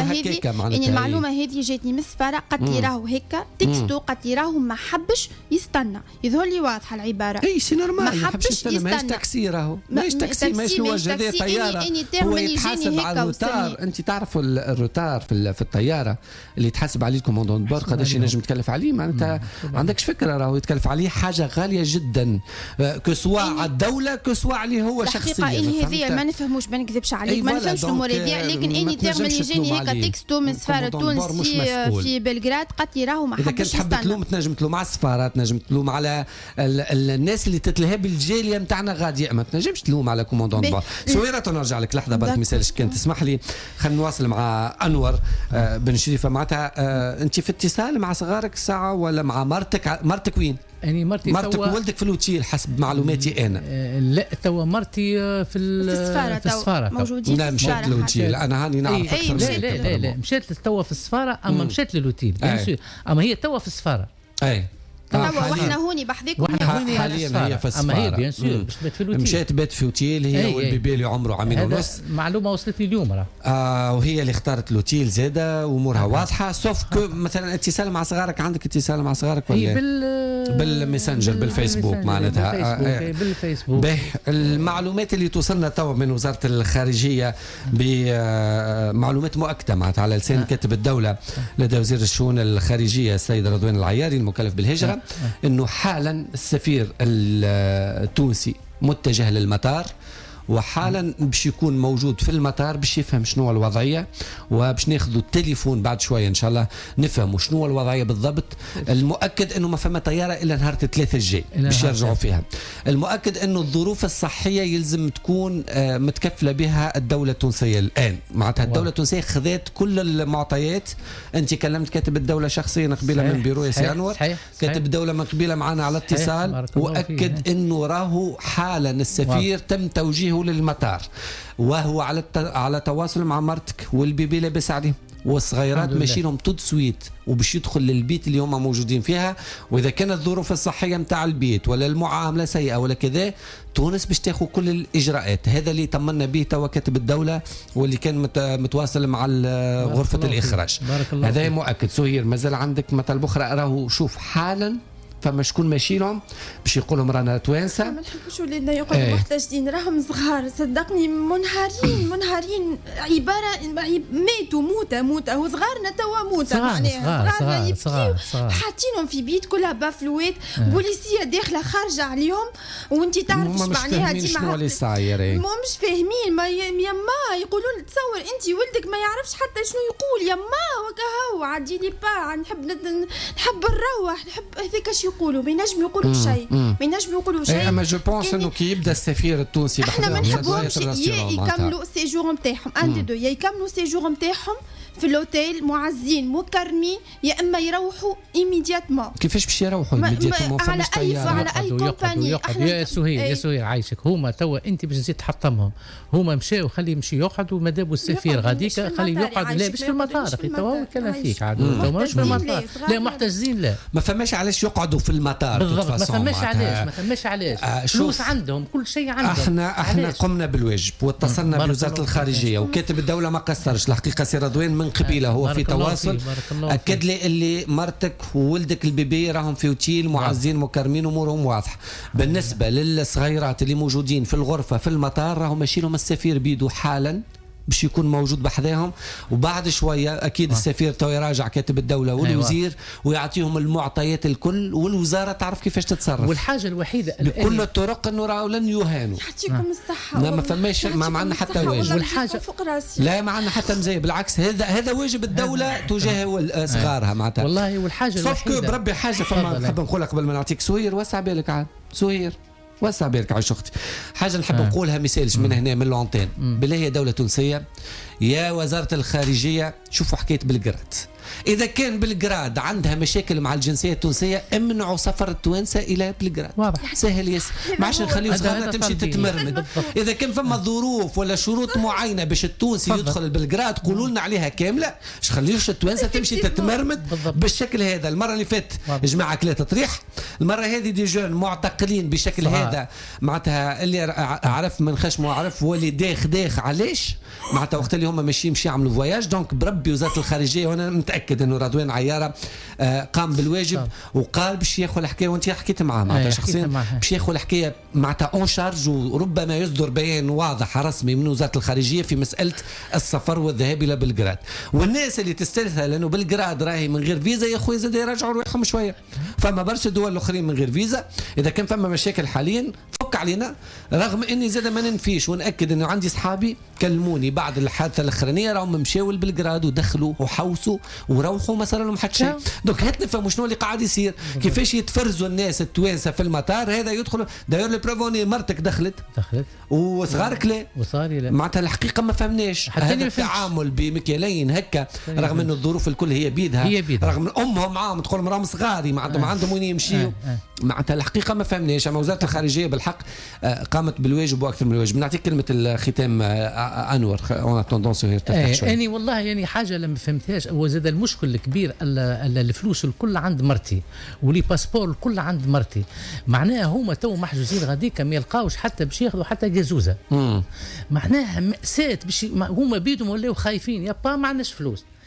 المعلومه هذه جاتني من السفاره قالت لي راهو هكا تكستو قالت لي راهو ما حبش يستنى يظهر لي واضحه العباره اي سي نورمال ما حبش يستنى ماهيش تاكسي راهو ماهيش تاكسي ماهيش الوجه هذه طياره هو يتحاسب على الروتار. انت تعرفوا الروتار في الطياره اللي يتحاسب عليه الكوموندون بور قداش ينجم يتكلف عليه معناتها ما عندكش فكره راهو يتكلف عليه حاجه غاليه جدا كسوا على الدوله كسوا عليه هو شخصيا. الحقيقه اني هذه ما نفهموش ما نكذبش عليك ما نفهمش المواضيع لكن اني ترمي يجيني هيك تكستو من سفاره تونس في بلغراد قالت لي راهو ما حبش اذا كنت حاب تلوم تنجم تلوم على السفاره تنجم تلوم على الناس اللي تتلهى بالجاليه نتاعنا غادي ما تنجمش تلوم على كوموندون بار. سويرة نرجع لك لحظه برك مثالش كان تسمح لي خلينا نواصل مع انور بن شريفه معناتها انت في اتصال مع صغارك ساعه ولا مع مرتك وين؟ يعني مرتك وولدك في الوتيل حسب معلوماتي انا. لا توا مرتي في السفاره موجودين في السفاره. مشات للوتيل انا هاني نعرف اكثر. لا مشات توا في السفاره اما مشات للوتيل اما هي توا في السفاره. توا واحنا هوني بحذيكم حاليا هي في السفاره. اما هي بيان سور باش تبات في الوتيل مشات بات في اوتيل هي والبيبي اللي عمره عامين ونص. معلومه وصلتني اليوم وهي اللي اختارت الوتيل زاده وامورها واضحه سوف مثلا اتصال مع صغارك عندك اتصال مع صغارك ولا بالماسنجر بالفيسبوك معناتها بالفيسبوك. المعلومات اللي توصلنا توا من وزاره الخارجيه بمعلومات مؤكده معناتها على لسان كاتب الدوله لدى وزير الشؤون الخارجيه السيد رضوان العياري المكلف بالهجره انه حالا السفير التونسي متجه للمطار وحالا باش يكون موجود في المطار باش يفهم شنو الوضعيه، وباش ناخذوا التليفون بعد شويه ان شاء الله نفهموا شنو الوضعيه بالضبط. المؤكد انه ما فما طياره الا نهار 3 الجاي باش يرجعوا فيها. المؤكد انه الظروف الصحيه يلزم تكون متكفله بها الدوله التونسيه الان، معناتها الدوله التونسيه خذت كل المعطيات. انت كلمت كاتب الدوله شخصيا قبيله من بيرو يا سي انور، كاتب الدوله من قبيله معنا على اتصال، واكد انه راهو حالا السفير تم توجيهه للمطار، وهو على تواصل مع مرتك والبيبي لابس عليه والصغيرات ماشيلهم تود سويت وباش يدخل للبيت اللي هم موجودين فيها. واذا كانت الظروف الصحيه نتاع البيت ولا المعامله سيئه ولا كذا، تونس باش تاخذ كل الاجراءات. هذا اللي طمنا به توا كاتب الدوله واللي كان متواصل مع غرفه الاخراج. هذا مؤكد. سهير مازال عندك مطلب اخرى؟ راهو شوف حالا فما شكون ماشي لهم باش يقول لهم رانا توانسه. ما نحبوش ولادنا يقعدوا محتاجين، راهم صغار صدقني، منهارين عباره ماتوا موته وصغارنا توا موته، معناها صغارنا يبكيو حاطينهم في بيت كلها بافلوات، بوليسيه داخله خارجه عليهم، وانت تعرف معناها ديما شنو اللي صاير. مش فاهمين. ما يما يقولوا له تصور انت ولدك ما يعرفش حتى شنو يقول، يما وكهو عدي لي با نحب نروح نحب هذاك يقولوا، ما ينجم يقولوا شيء، ما ينجم يقولوا شيء. اما جو بونس انه كي يبدا السفير التونسي احنا ما نحبهمش يكملوا سيجور نتاعهم ان دو، يا يكملوا سيجور نتاعهم في الاوتيل معزين مكرمين، يا اما يروحوا ايميدياتمون. كيفاش باش يروحوا ايميدياتمون؟ على اي كومباني. يا سهير عايشك، هما توا انت باش تزيد تحطمهم، هما مشاو خلي يمشي يقعدوا، ما دابوا السفير غاديك خلي يقعد. لا باش في المطار اخي توا كلام فيك عاد مش في المطار، لا محتجزين، لا ما فماش علاش يقعدوا في المطار بالضبط، ما فماش علاش فلوس عندهم، كل شيء عندهم. احنا قمنا بالواجب واتصلنا بوزاره الخارجيه وكاتب الدوله ما قصرش الحقيقه. سي رضوان من قبيله هو في تواصل، اكد لي اللي مرتك وولدك البيبي راهم في اوتيل معزين مكرمين، امورهم واضحه. بالنسبه للصغيرات اللي موجودين في الغرفه في المطار راهم ماشي لهم السفير بيدو حالا باش يكون موجود بحذاهم، وبعد شويه اكيد السفير تو يراجع كاتب الدوله والوزير ويعطيهم المعطيات الكل، والوزاره تعرف كيفاش تتصرف. والحاجه الوحيده بكل الطرق انه راهو لن يهانوا. يعطيكم الصحه. لا ما فماش، ما معنا حتى واجب. والحاجه لا ما عندنا حتى مزايا، بالعكس هذا واجب الدوله تجاه صغارها معناتها. والله والحاجه الوحيده بربي حاجه فما نحب نقولها قبل ما نعطيك سهير، وسع بالك عاد سهير، وسع بالك عايش اختي. حاجه نحب نقولها مثالش من هنا من لونتين، بالله يا دوله تونسيه يا وزاره الخارجيه، شوفوا حكايه بلغراد. إذا كان بلغراد عندها مشاكل مع الجنسية التونسية، امنعوا سفر التوانسة إلى بلغراد. واضح سهل ياسر، ما عادش نخليو صغارنا تمشي تتمرمد. إذا كان فما ظروف ولا شروط معينة باش التونسي يدخل بلغراد قولوا لنا عليها كاملة، مش خليوش التوانسة تمشي تتمرمد بالشكل هذا. المرة اللي فات جماعة كلا تطريح، المرة هذه دي جون معتقلين بشكل هذا، معناتها اللي عرف من خشمه عرف، واللي داخ علاش معناتها وقت اللي هم ماشيين يعملوا فواياج. دونك بربي وزارة الخارجية، وأنا متأكد انه رضوان عياره قام بالواجب وقال باش ياخذ الحكايه، وانت حكيت معاه معناتها شخصيا باش ياخذ الحكايه معناتها اون شارج، وربما يصدر بيان واضح رسمي من وزاره الخارجيه في مساله السفر والذهاب الى بلغراد. والناس اللي تستلثى لانه بلغراد راهي من غير فيزا، يا خويا زاد يرجعوا روحهم شويه. فما برشا دول اخرين من غير فيزا. اذا كان فما مشاكل حاليا فك علينا، رغم اني زاد ما ننفيش ونأكد انه عندي اصحابي كلموني بعد الحادثه الاخرانيه راهم مشاو لبلغراد ودخلوا وحوسوا وروحوا ما صار لهم حتى شيء. دونك هات نفهموا شنو اللي قاعد يصير، كيفاش يتفرزوا الناس التوانسه في المطار. هذا يدخل داير البروفوني، مرتك دخلت وصغارك لا وصاري لا، معناتها الحقيقه ما فهمناش هذا التعامل بمكيالين هكا، رغم انه الظروف الكل هي بيدها، رغم امهم معاهم تقول راهم صغاري ما عندهم وين يمشيوا. معناتها الحقيقه ما فهمناش. اما وزاره الخارجيه بالحق قامت بالواجب واكثر من الواجب. نعطيك كلمه الختام انور، اون توندونس اني والله يعني حاجه لما فهمتهاش. هو زاد المشكل الكبير الفلوس الكل عند مرتي ولي باسبور الكل عند مرتي، معناها هما تو محجوزين غاديك ما يلقاوش حتى باش ياخذوا حتى جازوزه. معناها مأساة باش هما بيدهم ولاو خايفين، يا با ما عندناش فلوس،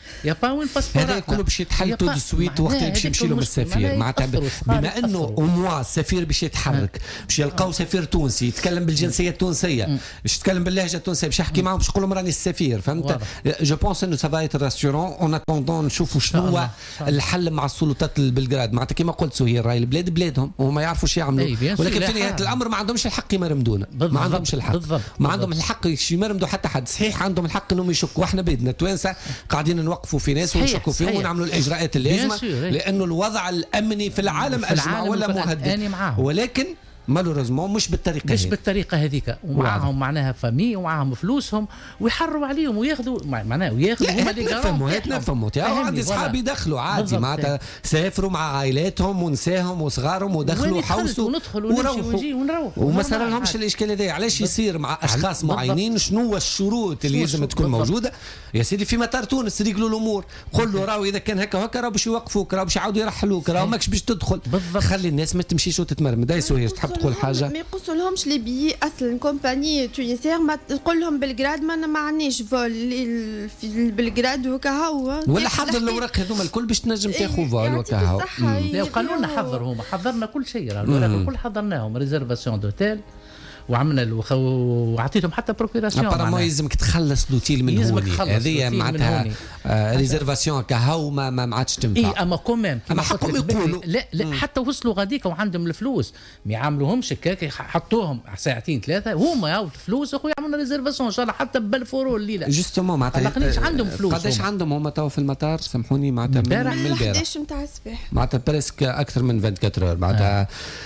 يا با وين باسبورات هذا كله باش يتحل تو سويت وقت اللي باش يمشي لهم السفير. معناتها بما انه أموا السفير باش يتحرك باش يلقاو سفير تونسي يتكلم بالجنسيه التونسيه باش يتكلم باللهجه التونسيه باش يحكي معهم باش يقول لهم راني السفير. فهمت؟ جو بونس انه سافا ايت راسيورون اون اتوندون نشوفوا شنو هو الحل مع السلطات البلغراد. معناتها كما قلت سهير راهي البلاد بلادهم وهما يعرفوا شو يعملوا ولكن في نهايه الامر ما عندهمش الحق يمرمدونا. ما عندهمش الحق ما عندهم الحق يمرمدوا حتى حد. صحيح عندهم الحق انهم يشكوا واحنا بيدنا التوانسه قاعدين نوقفوا في ناس ونشكوا فيهم ونعملوا الاجراءات اللازمه لانه الوضع الامني في العالم اجمع ولا مهدد. ولكن مالوريزمون مش بالطريقه هذيك ومعاهم معناها فامي ومعاهم فلوسهم ويحروا عليهم وياخذوا معناها هما اللي نفهموا عندي اصحابي يدخلوا عادي معناتها سافروا مع عائلاتهم ونساهم وصغارهم ودخلوا حوسوا ونروحوا وما صار لهمش الاشكال هذا. علاش يصير مع اشخاص معينين شنو الشروط اللي لازم تكون موجوده يا سيدي في مطار تونس يريقلوا الامور. قول له راهو اذا كان هكا راهو باش يوقفوك راهو باش يعاودوا يرحلوك راهو ماكش باش تدخل. خلي الناس ما تمشيش وتتمرمد. داي سهير تحب تقول حاجه؟ ما يقصوا لهمش لي بيي اصلا كومباني تونسيير ما تقول لهم بلغراد ما عندناش فول في بلغراد وكا هو ولا حضر الاوراق هذوما الكل باش تنجم تاخذ فول وكا هو. لا وقالوا لنا حضرنا كل شيء الكل حضرناهم ريزرفاسيون دوتيل وعملنا وعطيتهم حتى بروكيراسيون. ابارامون يلزمك تخلص لوتيل من هوني هذه معناتها ريزرفاسيون كهو ما عادش تنفع. اما كوميم اما حقهم يقولوا لا حتى وصلوا غاديك وعندهم الفلوس ما يعاملوهمش هكاك حطوهم ساعتين ثلاثه هما ياخذوا الفلوس اخويا يعملوا ريزرفاسيون ان شاء الله حتى بالفورو الليله جوستومون معناتها عندهم فلوس. قداش عندهم هما تو في المطار سامحوني معناتها من البارح 11 نتاع الصباح معناتها بريسك اكثر من 24 اور معناتها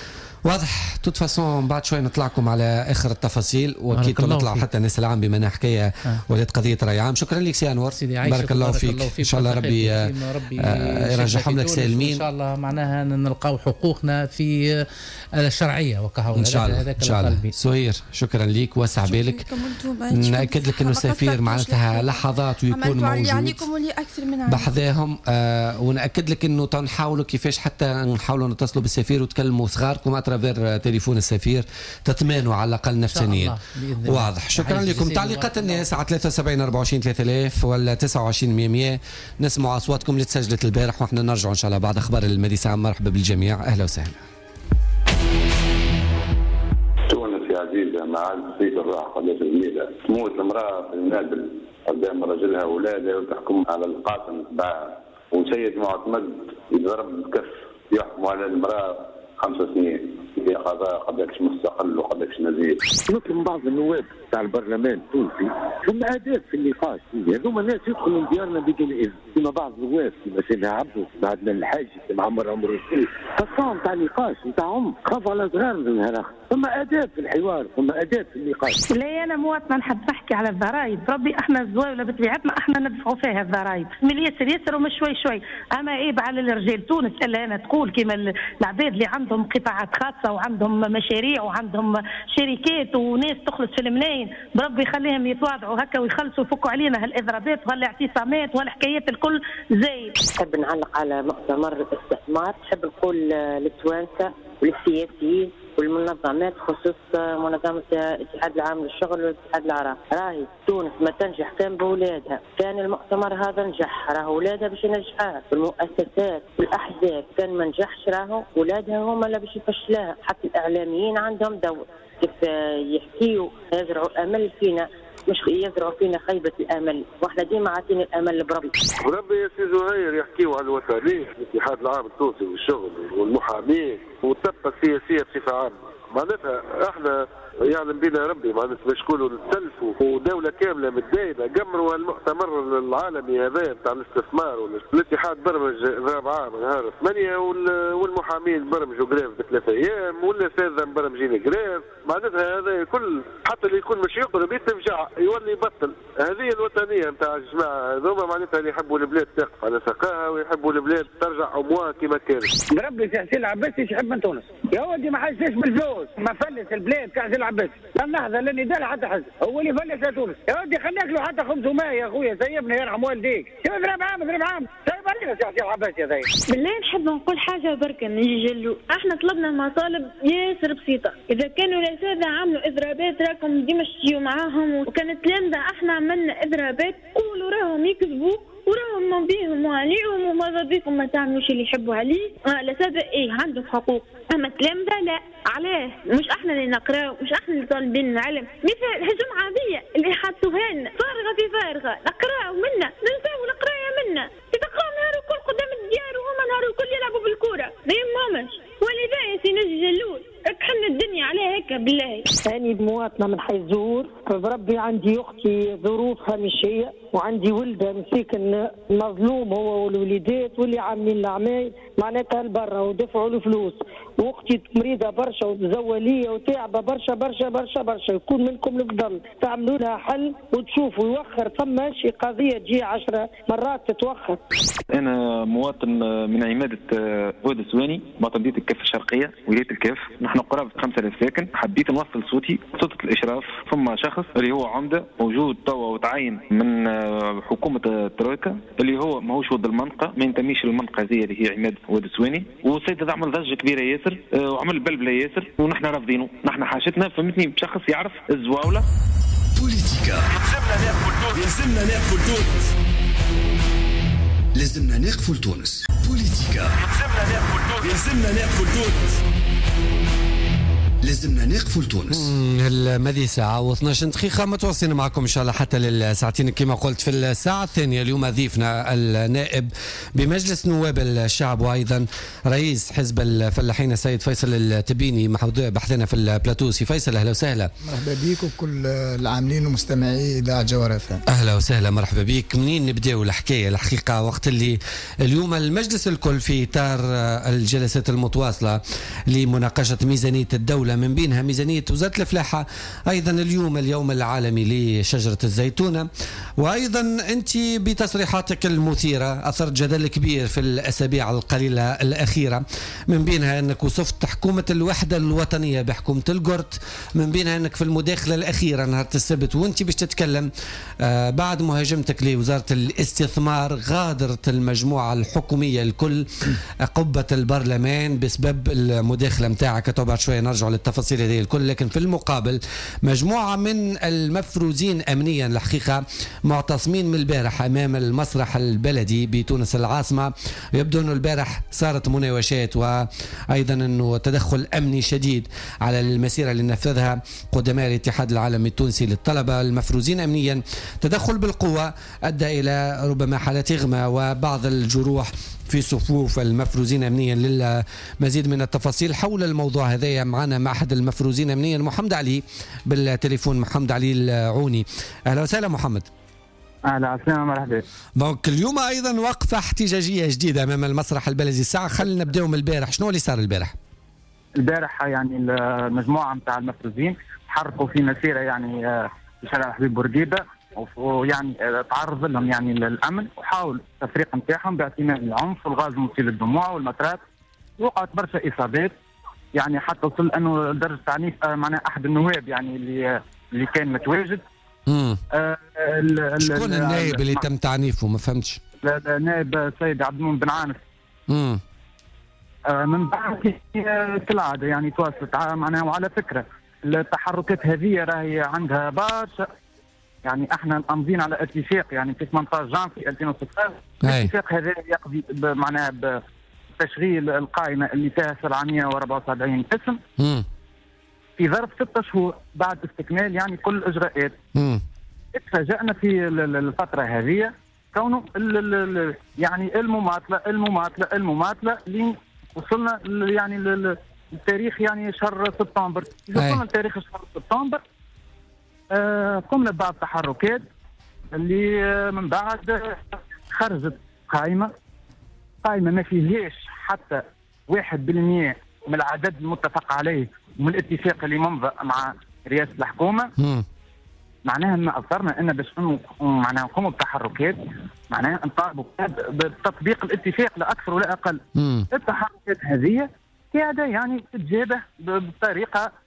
واضح. توت فاسون بعد شوي نطلعكم على اخر التفاصيل واكيد نطلع حتى الناس العام بما انها حكايه ولات قضيه راي عام. شكرا لك سي انور بارك الله فيك. ان شاء الله ربي يرجعهم لك سالمين ان شاء الله معناها نلقاو حقوقنا في الشرعيه وكهو ان شاء الله ان شاء الله. سهير شكرا لك واسع بالك. ناكد لك انه السفير معناتها لحظات ويكون موجود عليكم ولي اكثر من بحذاهم وناكد لك انه نحاولوا كيفاش حتى نحاولوا نتصلوا بالسفير وتكلموا صغاركم ترافير تليفون السفير تطمئنوا على الاقل نفسانيا. واضح. شكرا لكم. تعليقات الناس على 73 24 3000 ولا 29 100 نسمع اصواتكم اللي تسجلت البارح واحنا نرجع ان شاء الله بعد اخبار المديسة. مرحبا بالجميع اهلا وسهلا. تونس يا عزيزه ما عاد تصير الراحه قداش الليله تموت المراه في النادل قدام رجلها واولادها وتحكم على القاسم تبعها وسيد معتمد يضرب بالكف يحكم على المراه 5 سنين في قضاء قداش مستقل وقداش نزيه. نطلب من بعض النواب تاع البرلمان التونسي ثم آداب في النقاش هذوما الناس يدخلوا لديارنا بدون إذن كما بعض النواب كما سيدنا عبدو كما عندنا الحاج كما عمر الرشيد قصام تاع نقاش نتاعهم خافوا على صغار من هذا. ثم آداب في الحوار ثم آداب في النقاش. لا انا مواطنه نحب نحكي على الضرائب. ربي احنا الزواوله بطبيعتنا احنا ندفعوا فيها الضرائب من يسر ومش شوي اما عيب على الرجال تونس الا انا تقول كما العباد اللي عندهم قطاعات خاصه وعندهم مشاريع وعندهم شركات وناس تخلص في الملايين بربي يخليهم يتواضعوا هكا ويخلصوا يفكوا علينا هالاضرابات وهالاعتصامات والحكايات الكل زايد. نحب نعلق على مؤتمر الاستثمار. نحب نقول للتوانسه وللسياسيين والمنظمات خصوص منظمة الاتحاد العام للشغل والاتحاد العراقي راهي تونس ما تنجح كان بولادها. كان المؤتمر هذا نجح راهو ولادها باش ينجحها. المؤسسات والاحزاب كان ما نجحش راهو ولادها هما اللي باش يفشلوها. حتى الاعلاميين عندهم دور كيف يحكيوا يزرعوا امل فينا مش يزرعوا فينا خيبة الامل واحنا ديما عاطين الامل بربي. وربي يا سي زهير يحكيوا على الوثنية الاتحاد العام التونسي للشغل والمحامين والطبقة السياسية بصفة عامة. معناتها احنا يعلم بنا ربي معناتها باش نقولوا نتسلفوا ودولة كاملة متداينة قمروا المؤتمر العالمي هذا نتاع الاستثمار والاتحاد برمج ضرب عام نهار 8 والمحامين برمجوا جريف ب3 ايام والاساتذة مبرمجين جريف. معناتها هذا كل حتى اللي يكون مش يقدر يتفجع يولي يبطل. هذه الوطنية نتاع الجماعة هذوما معناتها اللي يحبوا البلاد تقف على ساقها ويحبوا البلاد ترجع امواه كما كانت. بربي سي حسين العباسي يحب من تونس يا ودي ما حسش بالفلوس ما فلس البلاد كاع حسين العباسي لا نهضه لا نداء حتى حزب هو اللي فلس تونس يا ودي خلينا ناكلوا حتى 500 يا خويا سيبنا يرحم والديك. شوف ضرب عام سيب علينا سي حسين العباسي هذايا. بالله نحب نقول حاجه بركه نجلو. احنا طلبنا مطالب ياسر بسيطه. اذا كانوا الاساتذه عملوا اضرابات راكم ديما تجيو معاهم وكان كانت تلامذة احنا عملنا اضرابات، قولوا راهم يكذبوا وراهم بيهم وعليهم وماذا بيكم ما تعملوش اللي يحبوا عليه. الأساتذة ايه عندهم حقوق، اما التلامذة لا. علاه؟ مش احنا اللي نقراو، مش احنا اللي طالبين العلم. مثل هجوم عادية اللي حطوها لنا فارغة في فارغة، نقراو منا ننساو القراية منا، يتقراو نهار الكل قدام الديار وهما نهار الكل يلعبوا بالكورة ما يهمهمش. ولذا يا سي نجي جلول اكحل الدنيا عليها هيك بالله. أنا مواطنة من حي الزهور، بربي عندي أختي ظروفها مش هي، وعندي ولدها مسكين مظلوم هو والوليدات واللي عاملين الأعمال معناتها لبرا ودفعوا له فلوس، واختي مريضة برشا ومزولية وتعبة برشا برشا برشا برشا. يكون منكم الفضل تعملوا لها حل وتشوفوا يوخر، ثم شي قضية تجي 10 مرات تتوخر. أنا مواطن من عمادة بود السواني، مواطن مدينة الكاف الشرقية ولاية الكاف. نحن قرابة 5000 ساكن. حبيت نوصل صوتي سلطة الإشراف. ثم شخص اللي هو عمدة موجود توا وتعين من حكومة الترويكا، اللي هو ماهوش ود المنطقة، ما ينتميش للمنطقة هذه اللي هي عمادة بود السواني. والسيد هذا عمل ضجة كبيرة ياسر وعمل بلبلة ياسر، ونحن رافضينه. نحن حاجتنا فهمتني بشخص يعرف الزواولة. بوليتيكا. لازمنا نقفل تونس. لازمنا نقفل تونس. بوليتيكا. لازمنا نقفل تونس. لازمنا نقفل تونس. المذي ساعة و12 دقيقة، متواصلين معكم إن شاء الله حتى للساعتين كما قلت. في الساعة الثانية اليوم ضيفنا النائب بمجلس نواب الشعب وأيضا رئيس حزب الفلاحين السيد فيصل التبيني بحثنا في البلاتو. سي فيصل أهلا وسهلا. مرحبا بك وكل العاملين ومستمعي إذاعة جوهر FM. أهلا وسهلا مرحبا بك. منين نبداو الحكاية؟ الحقيقة وقت اللي اليوم المجلس الكل في إطار الجلسات المتواصلة لمناقشة ميزانية الدولة، من بينها ميزانية وزارة الفلاحة، أيضا اليوم العالمي لشجرة الزيتونة، وأيضا أنت بتصريحاتك المثيرة أثرت جدل كبير في الأسابيع القليلة الأخيرة، من بينها أنك وصفت حكومة الوحدة الوطنية بحكومة القرط، من بينها أنك في المداخلة الأخيرة نهار السبت وأنت باش تتكلم بعد مهاجمتك لوزارة الاستثمار غادرت المجموعة الحكومية الكل قبة البرلمان بسبب المداخلة متاعك. طبعا شوية نرجع للتفاصيل هذه الكل، لكن في المقابل مجموعة من المفروزين أمنيا الحقيقة معتصمين من البارح أمام المسرح البلدي بتونس العاصمة. يبدو أنه البارح صارت مناوشات وأيضا أنه تدخل أمني شديد على المسيرة اللي نفذها قدماء الاتحاد العالمي التونسي للطلبة المفروزين أمنيا. تدخل بالقوة أدى إلى ربما حالات إغماء وبعض الجروح في صفوف المفروزين أمنيا. للمزيد من التفاصيل حول الموضوع هذا معنا مع أحد المفروزين أمنيا محمد علي بالتليفون. محمد علي العوني، أهلا وسهلا محمد. أهلا وسهلا مرحبا. دونك اليوم أيضا وقفة احتجاجية جديدة أمام المسرح البلدي الساعة. خلينا نبداو من البارح، شنو اللي صار البارح؟ البارح يعني المجموعة متاع المفروزين تحركوا في مسيرة يعني في شارع حبيب بورقيبة، ويعني تعرض لهم يعني للامن وحاول التفريق نتاعهم باعتماد العنف والغاز المسيل للدموع والمطرات. وقعت برشا اصابات يعني حتى وصل انه درجه تعنيف معناها احد النواب يعني اللي كان متواجد. شكون النائب اللي تم تعنيفه؟ ما فهمتش. النائب سيد عبد المؤمن بن عانف. من بعد كالعاده يعني تواصلت معناها. وعلى فكره التحركات هذه راهي عندها برشا يعني احنا امضينا على اتفاق يعني في 18 جانفي 2016. الاتفاق هذا يقضي معناها بتشغيل القائمه اللي فيها 774 اسم في ظرف 6 شهور بعد استكمال يعني كل الاجراءات. اتفاجأنا في الفتره هذه كونه يعني المماطله اللي وصلنا يعني للتاريخ يعني شهر سبتمبر. وصلنا لتاريخ شهر سبتمبر قمنا ببعض التحركات اللي من بعد خرجت قائمة ما فيهاش حتى 1% من العدد المتفق عليه ومن الاتفاق اللي ممضى مع رئاسة الحكومة. معناها ما أصرنا أن باش معناها نقوموا بتحركات معناها نطالبوا بتطبيق الاتفاق لا أكثر ولا أقل. التحركات هذه قاعدة يعني تتجابه بطريقة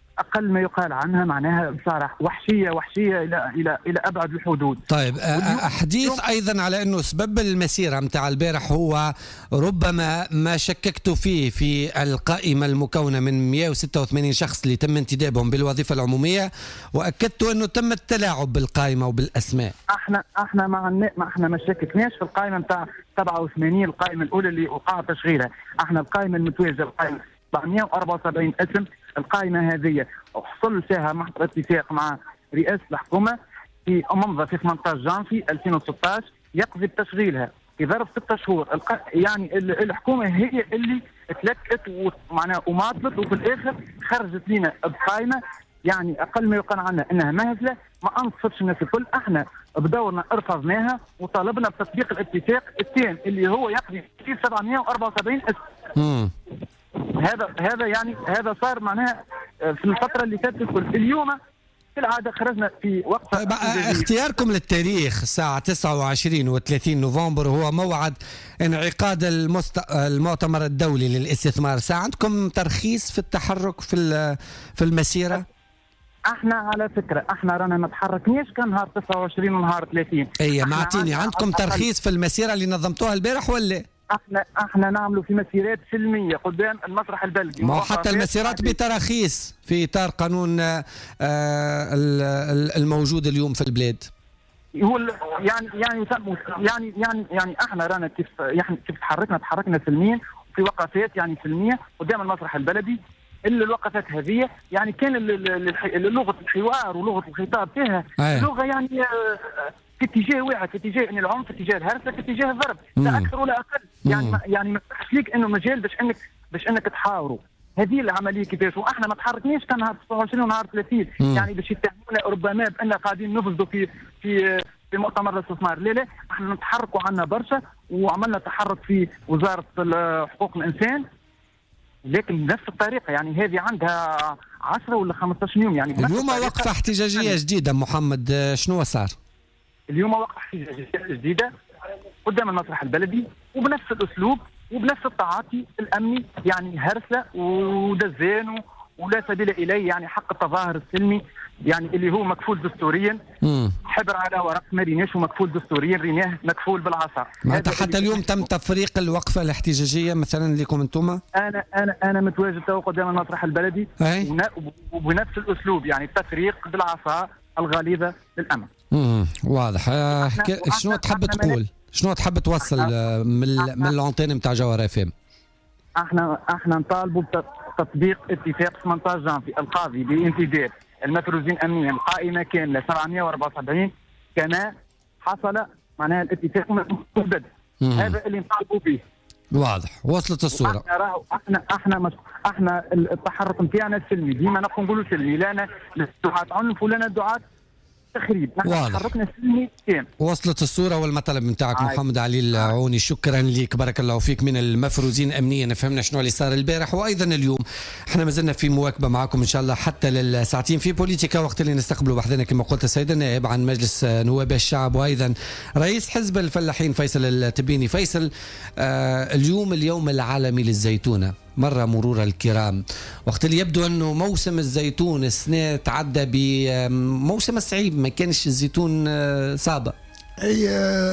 اقل ما يقال عنها معناها بصراحه وحشيه الى ابعد الحدود. طيب حديث ايضا على انه سبب المسيره متاع البارح هو ربما ما شككت فيه في القائمه المكونه من 186 شخص اللي تم انتدابهم بالوظيفه العموميه، واكدت انه تم التلاعب بالقائمه وبالاسماء. احنا ما شككناش في القائمه متاع 87 القائمه الاولى اللي وقع تشغيلها. احنا القائمه المتواجده القائمه 474 اسم. القائمه هذه حصل فيها محضر اتفاق مع رئاسه الحكومه في ممضى في 18 جانفي 2016 يقضي بتشغيلها في ظرف 6 شهور. يعني الحكومه هي اللي تلكت معناها وماطلت وفي الاخر خرجت لنا بقائمه يعني اقل ما يقال عنها انها مهزله ما انصفتش الناس الكل. احنا بدورنا رفضناها وطالبنا بتطبيق الاتفاق الثاني اللي هو يقضي في 774 اسم. هذا يعني هذا صار معناها في الفتره اللي فاتت الكل. اليوم كالعاده خرجنا في وقت اختياركم للتاريخ الساعه 29 و30 نوفمبر هو موعد انعقاد المؤتمر الدولي للاستثمار. عندكم ترخيص في التحرك في المسيره؟ احنا على فكره احنا رانا ما تحركناش كان نهار 29 ونهار 30. اي معطيني عندكم ترخيص في المسيره اللي نظمتوها البارح ولا؟ احنا نعملوا في مسيرات سلميه قدام المسرح البلدي. ما حتى المسيرات بتراخيص في اطار قانون الموجود اليوم في البلاد. هو يعني احنا رانا كيف تحركنا سلميا في وقفات يعني سلميه قدام المسرح البلدي. الا الوقفات هذه يعني كان لغه الحوار ولغه الخطاب فيها لغه يعني في اتجاه واحد، في اتجاه ان العنف، في اتجاه الهرسه، في اتجاه الضرب، لا اكثر ولا اقل. يعني ما تفتحش ليك انه مجال باش انك تحاوروا. هذه العمليه كيفاش. واحنا ما تحركناش كان نهار 29 ونهار 30 يعني باش يتهمونا ربما بان قاعدين نفسدوا في مؤتمر الاستثمار. لا احنا نتحركوا عنا برشا وعملنا تحرك في وزاره حقوق الانسان لكن بنفس الطريقه. يعني هذه عندها 10 ولا 15 يوم. يعني اليوم وقفه احتجاجيه جديده محمد، شنو صار؟ اليوم وقفه احتجاجيه جديده قدام المسرح البلدي وبنفس الاسلوب وبنفس التعاطي الامني. يعني هرسله ودزان ولا سبيل اليه. يعني حق التظاهر السلمي يعني اللي هو مكفول دستوريا. حبر على ورق ما ريناش ومكفول دستوريا، ريناه مكفول بالعصا. حتى اليوم تم تفريق الوقفه الاحتجاجيه مثلا لكم انتم؟ انا متواجد تو قدام المسرح البلدي وبنفس الاسلوب. يعني التفريق بالعصا الغليظه للامن. واضح. شنو تحب تقول؟ شنو تحب توصل من الانتين نتاع جوهر اف ام؟ احنا نطالبوا بتطبيق اتفاق 18 جانفي القاضي بانتداب المفروزين امنيا قائمه كامله 774 كما حصل معناها الاتفاق مجدد. هذا اللي نطالبوا به. واضح، وصلت الصوره. احنا التحرك نتاعنا سلمي، ديما نقولوا سلمي، لا دعاة عنف ولا دعاة تخريب. واضح. تحركنا سلمي تام. وصلت الصورة والمطلب نتاعك محمد علي العوني. شكرا لك، بارك الله فيك. من المفروزين امنيا فهمنا شنو اللي صار البارح وايضا اليوم. احنا ما زلنا في مواكبه معكم ان شاء الله حتى للساعتين في بوليتيكا، وقت اللي نستقبلوا بحثنا كما قلت السيد النائب عن مجلس نواب الشعب وايضا رئيس حزب الفلاحين فيصل التبيني. فيصل، اليوم العالمي للزيتونه، مرة مرور الكرام، وقت اللي يبدو أنه موسم الزيتون السنة تعدى بموسم صعيب، ما كانش الزيتون صعبة. أي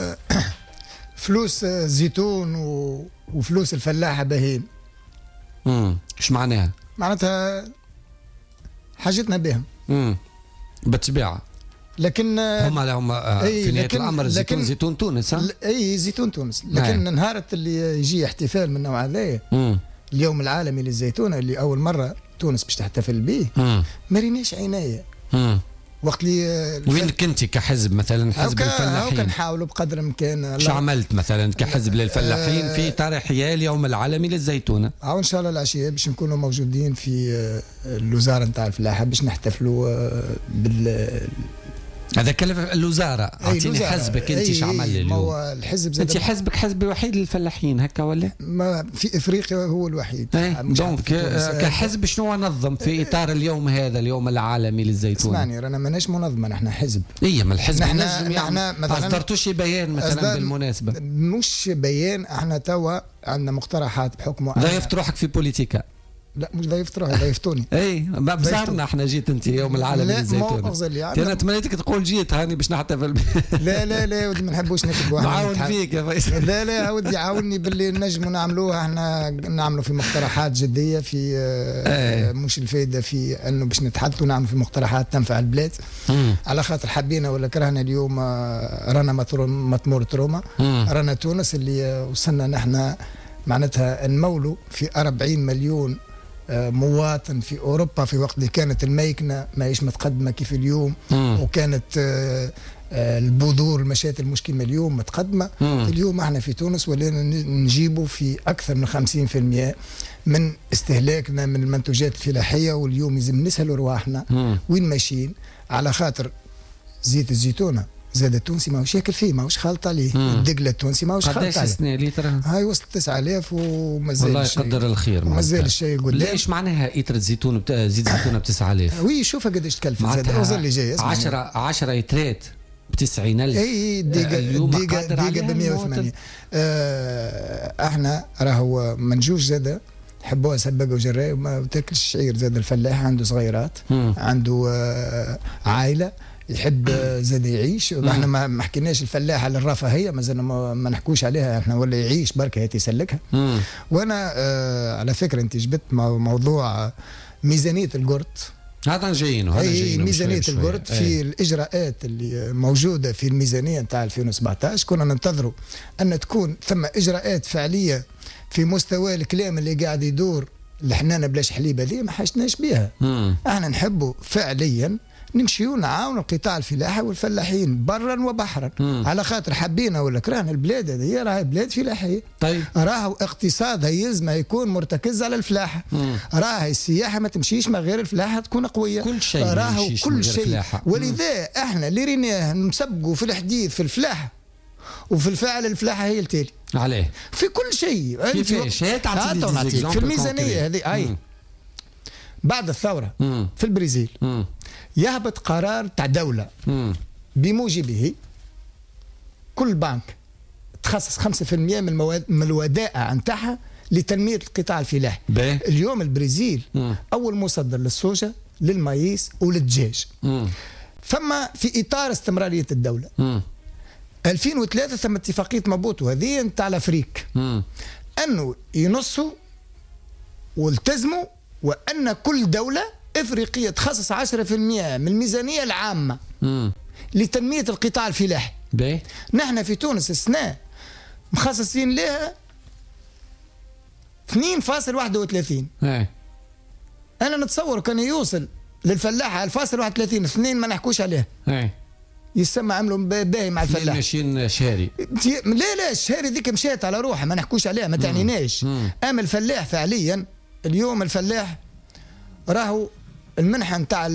فلوس الزيتون وفلوس الفلاحة باهين. إيش معناها؟ معناتها حاجتنا بهم. بالطبيعة. لكن هم في نهاية الأمر الزيتون زيتون تونس. أي زيتون تونس. لكن نهار اللي يجي احتفال من النوع هذا اليوم العالمي للزيتون اللي أول مرة تونس باش تحتفل به، ما ريناش عناية. وقت اللي وين كنت كحزب مثلا حزب الفلاحين؟ كنحاولوا بقدر الإمكان. شو عملت مثلا كحزب للفلاحين في إطار إحياء اليوم العالمي للزيتونة؟ إن شاء الله العشية باش نكونوا موجودين في الوزارة نتاع الفلاحة باش نحتفلوا هذا كلف الوزارة. أعطيني حزبك أنت شو عمل اليوم؟ هو الحزب أنت حزبك حزب وحيد للفلاحين هكا ولا؟ ما في إفريقيا هو الوحيد. دونك كحزب شنو نظم في إطار اليوم هذا اليوم العالمي للزيتون؟ اسمعني رانا ماناش منظمة، نحن حزب. إيه ما الحزب نحن مثلا أصدرتوش بيان مثلا بالمناسبة؟ مش بيان، احنا توا عندنا مقترحات بحكم ضيفت روحك في بوليتيكا. لا مش ضيف تروح ضيفتوني. اي بزارنا احنا جيت انت يوم العالمي للزيتون. انا تمنيتك تقول جيت هاني باش نحتفل. لا ودي ما نحبوش نكتبوا. معاون فيك يا فيصل. لا ودي عاوني باللي نجموا نعملوها. احنا نعملوا في مقترحات جديه في مش الفائده في انه باش نتحدثوا نعملوا في مقترحات تنفع البلاد. على خاطر حبينا ولا كرهنا اليوم رانا مطمور تروما. رانا تونس اللي وصلنا نحن معناتها نمولوا في 40 مليون مواطن في اوروبا في وقت اللي كانت الميكنه ماهيش متقدمه كيف اليوم. وكانت البذور المشاتل مش كيما اليوم متقدمه. اليوم احنا في تونس ولينا نجيبوا في اكثر من 50% من استهلاكنا من المنتوجات الفلاحيه. واليوم لازم نسالوا رواحنا وين ماشيين على خاطر زيت الزيتونه زاد التونسي ماهوش ياكل فيه ماهوش خالط عليه. الدقله التونسي ماهوش خالط عليه. قداش السنه لتر؟ هاي وصلت 9000 ومازال الله يقدر الخير. مازال الشيء قدام. ليش معناها ايتر زيتون زيت زيتونه ب 9000؟ وي شوف قداش تكلفت زاد الوزن اللي جاي 10 ايترات ب 90000. اي دقيقه ب 180. احنا راهو منجوش زاده حبوها سبقه وجراي وما تاكلش الشعير. زاد الفلاح عنده صغيرات عنده عائله يحب زاد يعيش. احنا ما حكيناش الفلاح على الرفاهيه مازال ما نحكوش عليها. احنا ولا يعيش بركه يتسلكها. وانا على فكره انت جبت موضوع ميزانيه القرد. هذا جايين ميزانيه القرد في الاجراءات اللي موجوده في الميزانيه نتاع 2017 كنا ننتظروا ان تكون ثم اجراءات فعليه في مستوى الكلام اللي قاعد يدور الحنانه بلاش حليب هذه ما حاجناش بها. احنا نحبوا فعليا نمشيو نعاونوا القطاع الفلاحي والفلاحين برا وبحرا. على خاطر حبينا ولا كرهنا البلاد هذه راهي بلاد فلاحيه. طيب راهو اقتصادها يلزم يكون مرتكز على الفلاحه. راهي السياحه ما تمشيش من غير الفلاحه تكون قويه. كل شيء راهو كل شيء. ولذا احنا اللي ريناه نسبقوا في الحديث في الفلاحه وفي الفعل الفلاحه هي التالي عليه في كل شيء. كيفاش في الميزانيه هذه اي بعد الثوره في البرازيل يهبط قرار تاع دوله بموجبه كل بنك تخصص 5% من الودائع نتاعها لتنميه القطاع الفلاحي. اليوم البرازيل اول مصدر للصوجه للمايس وللدجاج. فما في اطار استمراريه الدوله 2003 ثم اتفاقيه مابوتو هذه نتاع الافريق انه ينصوا والتزموا وان كل دوله افريقيه تخصص 10% من الميزانيه العامه لتنميه القطاع الفلاحي. نحن في تونس السنه مخصصين لها 2.31. انا نتصور كان يوصل للفلاح 1.31 2 ما نحكوش عليه. يسمى عملوا باهي مع الفلاح. ماشيين شهري. لا الشهري ذيك مشات على روحها ما نحكوش عليها ما تعنيناش. اما الفلاح فعليا اليوم الفلاح راهو المنحه نتاع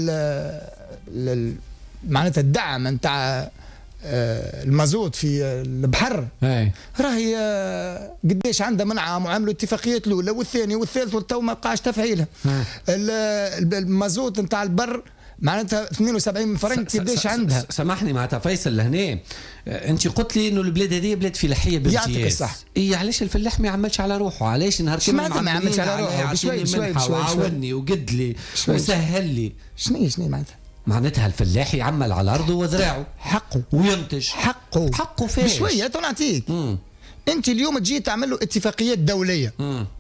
معناتها الدعم نتاع المازوت في البحر راهي قديش عندها منعه وعملوا اتفاقيات الاولى والثانيه والثالثه والتو ما بقاش تفعيلها. المازوت نتاع البر معناتها 72 فرنك قديش عندها. سامحني معناتها فيصل لهنا انت قلت لي انه البلاد هذه بلاد فلاحيه بامتياز. يعطيك الصح. علاش الفلاح ما يعملش على روحه؟ علاش نهار كامل ما يعملش على روحه؟ بشوي وعاوني وقد لي وسهل لي. شنو معناتها الفلاح يعمل على ارضه وذراعه حقه وينتج حقه فاش بشويه. نعطيك انت اليوم تجي تعمل له اتفاقيات دوليه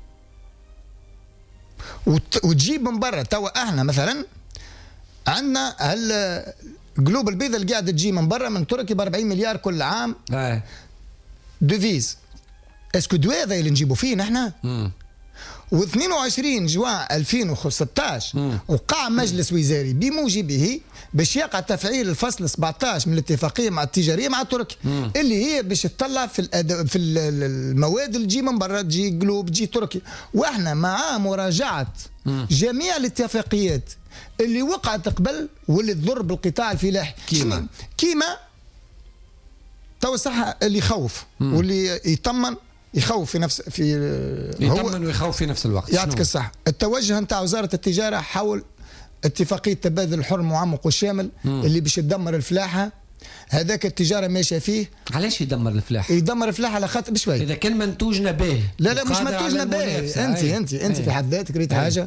وتجيب من برا. توا احنا مثلا عندنا القلوب البيضاء اللي قاعده تجي من برا من تركيا ب 40 مليار كل عام دوفيز. اسكو دو هذا اللي نجيبوا فيه نحن؟ و22 جوان 2016 وقع مجلس وزاري بموجبه باش يقع تفعيل الفصل 17 من الاتفاقيه مع التجاريه مع تركيا اللي هي باش تطلع في المواد اللي تجي من برا تجي قلوب تجي تركيا. واحنا مع مراجعه جميع الاتفاقيات اللي وقعت قبل واللي تضر بالقطاع الفلاحي كيما تو صح اللي يخوف واللي يطمن يخوف في نفس يطمن ويخوف في نفس الوقت. يعطيك الصحة. التوجه نتاع وزارة التجارة حول اتفاقية تبادل الحر المعمق والشامل اللي باش تدمر الفلاحة هذاك التجاره ماشيه فيه. علاش يدمر الفلاح؟ يدمر الفلاح على خاطر بشوي اذا كان منتوجنا باهي. لا مش منتوجنا باهي. انت في حد ذاتك ريت حاجه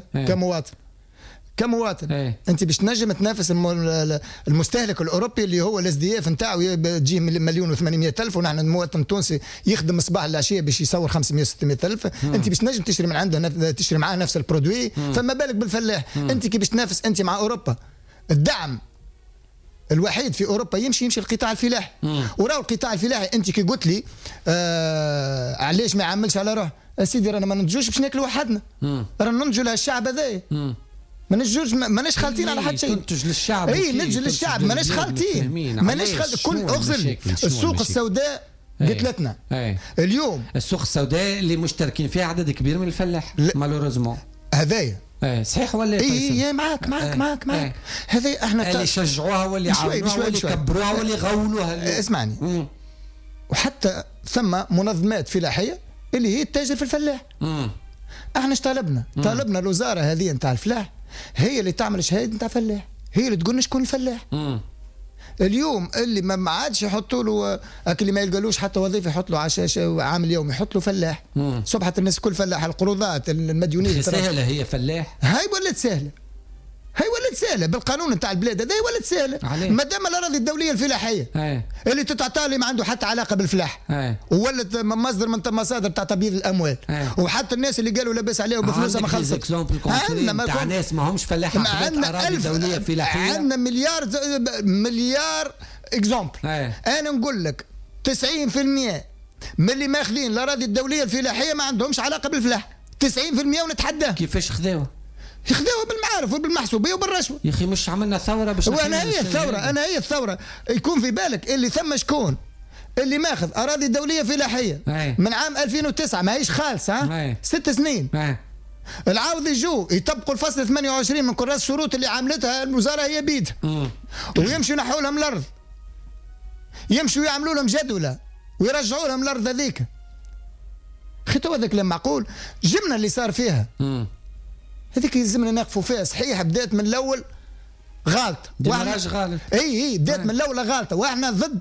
كمواطن انت باش تنجم تنافس المستهلك الاوروبي اللي هو الاس دي اف نتاعو تجيه 1,800,000 ونحن المواطن التونسي يخدم الصباح العشيه باش يصور 500,000-600,000. انت باش تنجم تشتري من عنده تشتري معاه نفس البرودوي. فما بالك بالفلاح؟ انت كي باش تنافس انت مع اوروبا. الدعم الوحيد في اوروبا يمشي القطاع الفلاحي. وراو القطاع الفلاحي انت كي قلت لي علاش ما يعملش على روح سيدي؟ رانا ما ننتجوش باش ناكلوا وحدنا. رانا ننتجوا لهالشعب هذايا. ما نجوش ماناش خالطين على حد شيء. تنتج للشعب. ننتج للشعب ماناش خالطين. كل اغزل السوق السوداء قتلتنا. اليوم السوق السوداء اللي مشتركين فيها عدد كبير من الفلاح مالوريزمون. هذايا صحيح ولا معك هذا احنا اللي شجعوها واللي عاونوها واللي كبروها واللي غولوها. اسمعني. وحتى ثم منظمات فلاحيه اللي هي التاجر في الفلاح. احنا ايش طالبنا الوزاره هذه نتاع الفلاح هي اللي تعمل شهاده نتاع فلاح، هي اللي تقول شكون الفلاح. اليوم اللي ما عادش يحطوا له اللي ما يلقالوش حتى وظيفه يحط له عشاشه عامل يومي يحط له فلاح. صبحت الناس كل فلاح. القروضات المديونيه سهله هي فلاح. هاي ولات سهله بالقانون نتاع البلاد هذا ولات سهله. ما دام الاراضي الدوليه الفلاحيه اللي تتعطى اللي ما عنده حتى علاقه بالفلاح ولات مصدر من مصادر تاع تبييض الاموال. وحتى الناس اللي قالوا لاباس عليهم بفلوسها ما خلصت. عندنا تاع ناس ما همش فلاحه عندنا اراضي دوليه فلاحيه. عندنا مليار اكزومبل. انا نقول لك 90% من اللي ماخذين الاراضي الدوليه الفلاحيه ما عندهمش علاقه بالفلاح. 90% ونتحداه. كيفاش خذاوها بالمعارف وبالمحسوبيه وبالرشوه. يا اخي مش عملنا ثوره باش انا هي الثوره يكون في بالك اللي ثم شكون اللي ماخذ اراضي دوليه فلاحيه من عام 2009 ماهيش خالصه 6 سنين. العاوض يجوا يطبقوا الفصل 28 من كراس الشروط اللي عملتها الوزاره هي بيدها ويمشوا ينحوا لهم الارض، يمشوا يعملوا لهم جدوله ويرجعوا لهم الارض هذيك. اخي تو هذاك لما معقول جبنا اللي صار فيها هذيك يلزمنا نقفوا فيها. صحيح بدات من الاول غلطه ماهاش غلط. اي بدات من الاول غلطه واحنا ضد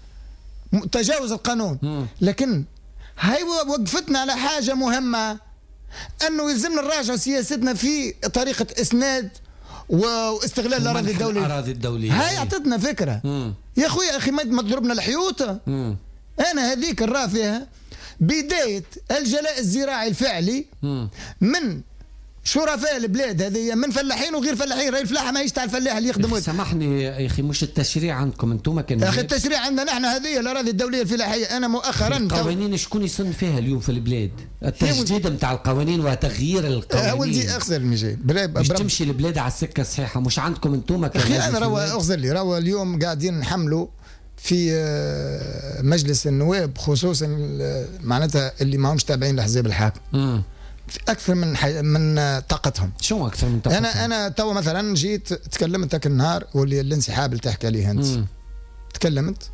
تجاوز القانون. لكن هاي وقفتنا على حاجه مهمه انه يلزمنا نراجع سياستنا في طريقه اسناد واستغلال الاراضي الدوليه. هاي اعطتنا فكره. يا خويا اخي ما تضربنا الحيوطه. انا هذيك نرى فيها بدايه الجلاء الزراعي الفعلي من شرفاء البلاد هذه، من فلاحين وغير فلاحين. راهي الفلاحه ماهيش تاع الفلاح اللي يخدم. سامحني يا اخي مش التشريع عندكم انتم كان؟ يا اخي التشريع عندنا نحن هذه الاراضي الدوليه الفلاحيه. انا مؤخرا القوانين شكون يصن فيها اليوم في البلاد؟ التجديد نتاع القوانين وتغيير القوانين. ولدي اغسل المجال باش تمشي البلاد على السكه الصحيحه. مش عندكم انتم كان؟ اخي انا اغسل لي اليوم قاعدين نحملوا في مجلس النواب خصوصا معناتها اللي ما همش تابعين لحزب الحاكم اكثر من طاقتهم. شو اكثر من طاقتهم؟ انا تو مثلا جيت تكلمت ذاك النهار واللي الانسحاب اللي تحكي عليه انت. تكلمت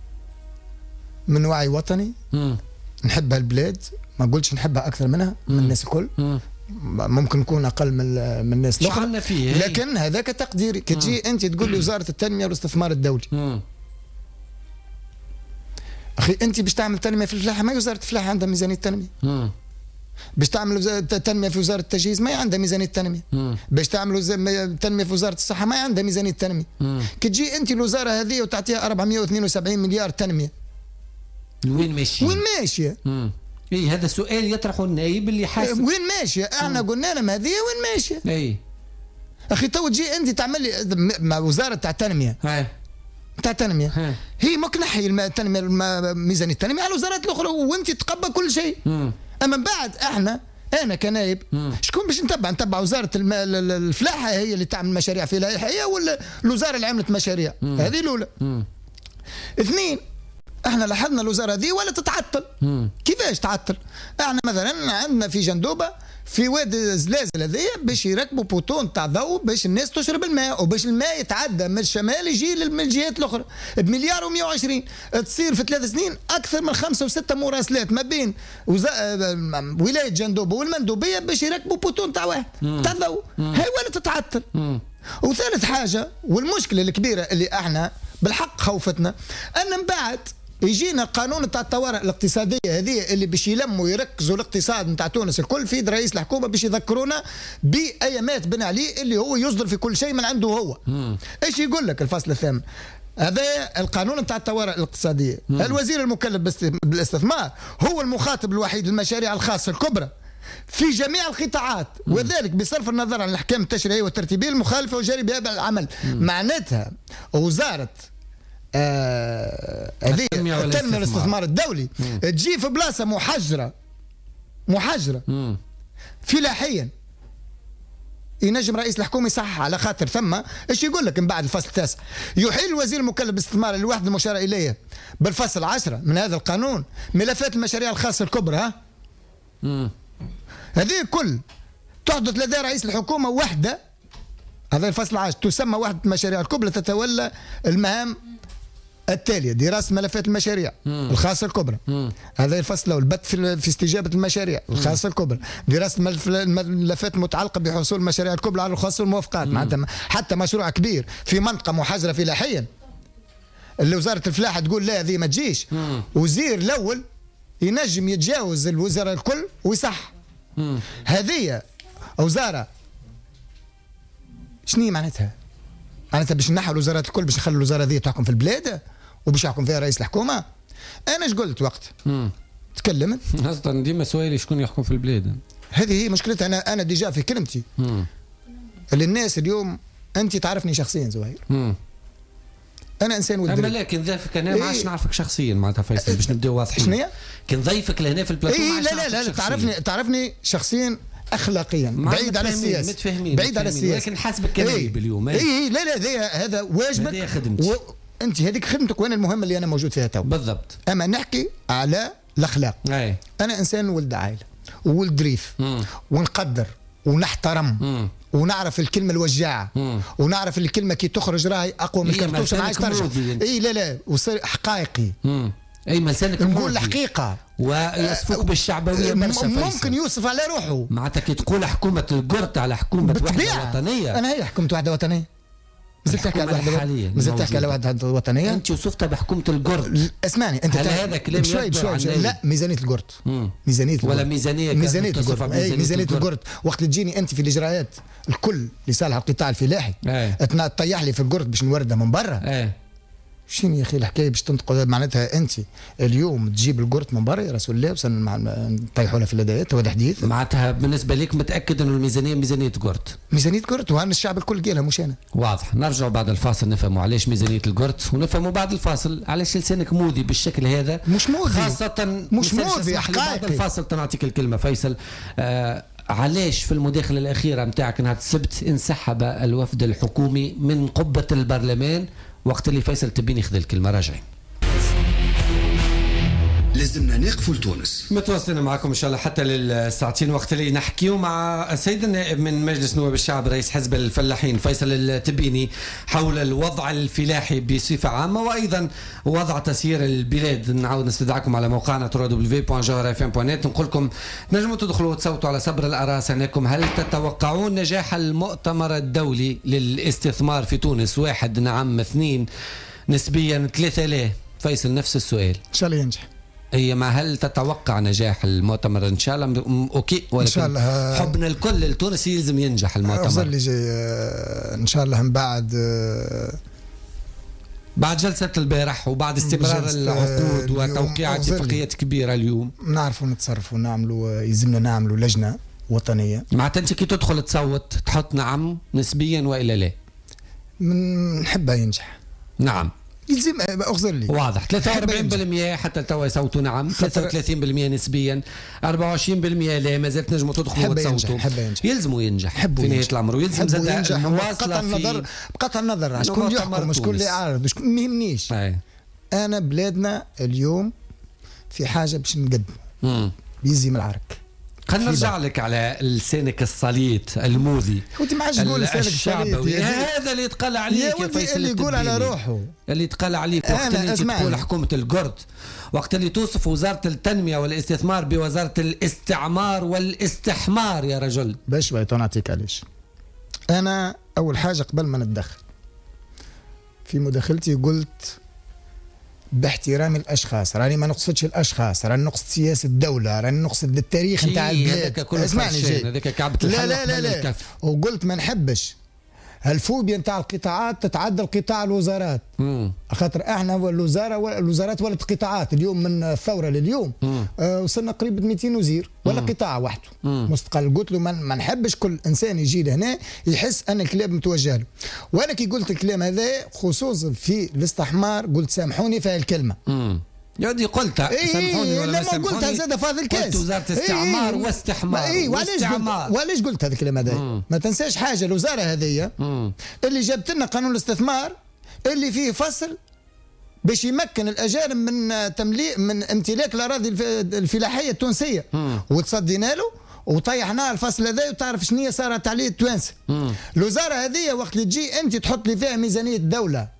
من وعي وطني. نحب هالبلاد، ما قلتش نحبها اكثر منها من الناس الكل. ممكن نكون اقل من الناس الاخرى لكن هذاك تقديري. كتجي انت تقول لي وزاره التنميه والاستثمار الدولي. اخي انت باش تعمل تنميه في الفلاحه ما وزاره الفلاحه عندها ميزانيه تنميه. باش تعملوا تنميه في وزاره التجهيز ما عندها ميزانيه تنميه. باش تعملوا تنميه في وزاره الصحه ما عندها ميزانيه تنميه. كتجي انت الوزاره هذه وتعطيها 472 مليار تنميه. وين ماشيه؟ اي هذا سؤال يطرحه النائب اللي حاسب وين ماشيه. احنا قلنا لهم هذه وين ماشيه. اي اخي تو تجي انت تعمل لي مع وزاره تاع التنميه تاع التنميه هي مكنحي التنميه ميزانيه التنميه على الوزارات الاخرى وانت تقبل كل شيء. اما من بعد انا كنائب شكون باش نتبع وزاره الفلاحه هي اللي تعمل مشاريع فلاحيه ولا الوزاره اللي عملت مشاريع؟ هذه الاولى. اثنين احنا لاحظنا الوزاره هذه ولا تتعطل. كيفاش تعطل؟ احنا مثلا عندنا في جندوبه في وادي زلازل هذيا باش يركبوا بوتون تاع ضوء باش الناس تشرب الماء وباش الماء يتعدى من الشمال يجي للجهات الاخرى بمليار و120. تصير في 3 سنين اكثر من 5 و6 مراسلات ما بين ولايه جندوبه والمندوبيه باش يركبوا بوتون تاع واحد تاع ضوء. هاي ولا تتعطل. وثالث حاجه والمشكله الكبيره اللي احنا بالحق خوفتنا ان من بعد يجينا قانون تاع الطوارئ الاقتصاديه هذه اللي باش يلموا ويركزوا الاقتصاد نتاع تونس الكل في يد رئيس الحكومه باش يذكرونا بايامات بن علي اللي هو يصدر في كل شيء من عنده هو. ايش يقول لك الفصل الثامن؟ هذا القانون نتاع الطوارئ الاقتصاديه. الوزير المكلف بالاستثمار هو المخاطب الوحيد للمشاريع الخاصه الكبرى في جميع القطاعات وذلك بصرف النظر عن الاحكام التشريعيه والترتيبيه المخالفه وجاري بها العمل. معناتها وزاره هذه التنميه والاستثمار الدولي تجي في بلاصه محجره فلاحيا ينجم رئيس الحكومه يصحح على خاطر ثم ايش يقول لك من بعد الفصل 9 يحيل الوزير المكلف بالاستثمار الوحده المشار اليه بالفصل 10 من هذا القانون ملفات المشاريع الخاصه الكبرى. هذه كل تحدث لدى رئيس الحكومه وحده. هذا الفصل 10 تسمى وحده المشاريع الكبرى تتولى المهام التالية: دراسة ملفات المشاريع الخاصة الكبرى. هذا الفصل الأول. البت في استجابة المشاريع الخاصة الكبرى. دراسة الملفات المتعلقة بحصول المشاريع الكبرى على الخاصة والموافقات. معناتها حتى مشروع كبير في منطقة محجرة فلاحيا اللي وزارة الفلاحة تقول لا هذه ما تجيش، وزير الأول ينجم يتجاوز الوزراء الكل ويصح. هذه وزارة شنو معناتها؟ معناتها باش نحوا الوزارات الكل باش نخلوا الوزارة هذه تحكم في البلاد وباش يحكم فيها رئيس الحكومة. أنا ايش قلت وقت؟ تكلمت أصلا ديما سؤالي شكون يحكم في البلاد؟ هذه هي مشكلتها. أنا ديجا في كلمتي اللي الناس اليوم أنت تعرفني شخصيا زهير. انا انسان ولد. اما لكن ضيفك انا ما عادش نعرفك شخصيا معناتها فيصل باش نبداو واضحين. شنو كان ضيفك لهنا في البلاتو ما عادش لا تعرفني شخصيا اخلاقيا بعيد على السياسه بعيد على السياسه لكن حاسبك كنايب اليوم. لا هذا واجبك. هذه خدمتك انت هذيك خدمتك وانا المهمه اللي انا موجود فيها تو بالضبط. اما نحكي على الاخلاق. انا انسان ولد عائله وولد ريف ونقدر ونحترم ونعرف الكلمه الوجاعه ونعرف الكلمه كي تخرج راهي اقوى من الكرتوش ما عادش ترجع. لا وصير حقائقي. اي لسانك نقول الحقيقه ويصفوك بالشعبويه. ممكن يوصف على روحه معناتها كي تقول حكومه القرط على حكومه وحده وطنيه. انا هي حكومه وحده وطنيه. مازلت تحكي على وحده حاليا. مازلت تحكي على وحده وطنيه. انت وصفتها بحكومه القرط. اسمعني انت هذا كلام شوي لا ميزانيه القرط. ولا ميزانيه القرط. ميزانيه القرط وقت اللي تجيني انت في الاجراءات الكل لصالح القطاع الفلاحي تطيح لي في القرط باش نوردها من برا. شنو يا اخي الحكايه باش تنطقوا؟ معناتها انت اليوم تجيب القرط من برا يا رسول الله نطيحوا لها في الهدايات. هذا حديث معناتها بالنسبه لك متاكد انه الميزانيه ميزانيه قرط. ميزانيه قرط وهن الشعب الكل قالها مش انا. واضح. نرجعوا بعد الفاصل نفهموا علاش ميزانيه القرط ونفهموا بعد الفاصل علاش لسانك موذي بالشكل هذا. مش موذي خاصه مش موذي حقائقي. بعد الفاصل تنعطيك الكلمه فيصل. علاش في المداخله الاخيره نتاعك نهار السبت انسحب الوفد الحكومي من قبه البرلمان وقت اللي فيصل تبيني ياخذ الكلمه؟ راجعين. لازمنا نقفوا لتونس. متواصلين معكم ان شاء الله حتى للساعتين وقت اللي نحكيو مع السيد النائب من مجلس نواب الشعب رئيس حزب الفلاحين فيصل التبيني حول الوضع الفلاحي بصفه عامه وايضا وضع تسيير البلاد. نعاود نستدعكم على موقعنا www.jawharfm.net نقول لكم تنجموا تدخلوا وتصوتوا على صبر الاراء سنكم. هل تتوقعون نجاح المؤتمر الدولي للاستثمار في تونس؟ 1 نعم، 2 نسبيا، 3 لا. فيصل نفس السؤال. ان شاء الله ينجح. هي ما هل تتوقع نجاح المؤتمر؟ ان شاء الله اوكي، ولكن إن شاء الله حبنا الكل لتونس يلزم ينجح المؤتمر. اللي جاي ان شاء الله من بعد جلسة البارح وبعد استمرار العقود وتوقيع اتفاقيات كبيرة اليوم نعرفوا نتصرفوا نعملوا يلزمنا نعملوا لجنة وطنية. معناتها انت كي تدخل تصوت تحط نعم نسبيا والا لا؟ نحبها ينجح. نعم يلزم اغزر لي. واضح. 43% حتى توا يصوتوا نعم، 33% نسبيا، 24% لا. ما زالت نجموا تدخلوا وتصوتوا. يلزموا ينجح في نهاية الأمر ويلزم زاد المواصلة بقطع النظر عن شكون يحكم شكون اللي يعارض شكون ما يهمنيش. أنا بلادنا اليوم في حاجة باش نقدموا يلزم العرك. خلينا نرجع لك على لسانك الصليت الموذي. وانت ما عادش تقول لسانك الصليت هذا اللي يتقال عليك يا فيصل. اللي يقول على روحه اللي يتقال عليك وقت اللي تقول حكومة القرط، وقت اللي توصف وزارة التنمية والاستثمار بوزارة الاستعمار والاستحمار يا رجل. باش نعطيك علاش. أنا اول حاجه قبل ما نتدخل في مداخلتي قلت باحترام الاشخاص، راني ما نقصدش الاشخاص، راني نقصد سياسه الدوله، راني نقصد التاريخ نتاع البلاد. اسمعني جيد، هذاك كعبة الحلق لا لا لا. وقلت ما نحبش الفوبيا نتاع القطاعات تتعدى القطاع الوزارات، خاطر احنا الوزارات ولت قطاعات. اليوم من الثوره لليوم وصلنا قريب 200 وزير ولا قطاع وحده مستقل. قلت له ما نحبش كل انسان يجي لهنا يحس ان الكلام متوجه له. وانا كي قلت الكلام هذا خصوصا في الاستحمار قلت سامحوني في الكلمه. يودي قلتها سامحوني ولا ما سامحوني، قلتها زاد فاضل الكاس. قلت وزارة استعمار واستحمار واستعمار. وعلاش قلت هذا الكلام هذا؟ ما تنساش حاجه، الوزاره هذه اللي جابت لنا قانون الاستثمار اللي فيه فصل باش يمكن الاجانب من امتلاك الاراضي الفلاحيه التونسيه، وتصدينا له وطيحناه الفصل هذا. وتعرف شنو صارت عليه التوانسه؟ الوزاره هذه وقت اللي تجي انت تحط لي فيها ميزانيه الدوله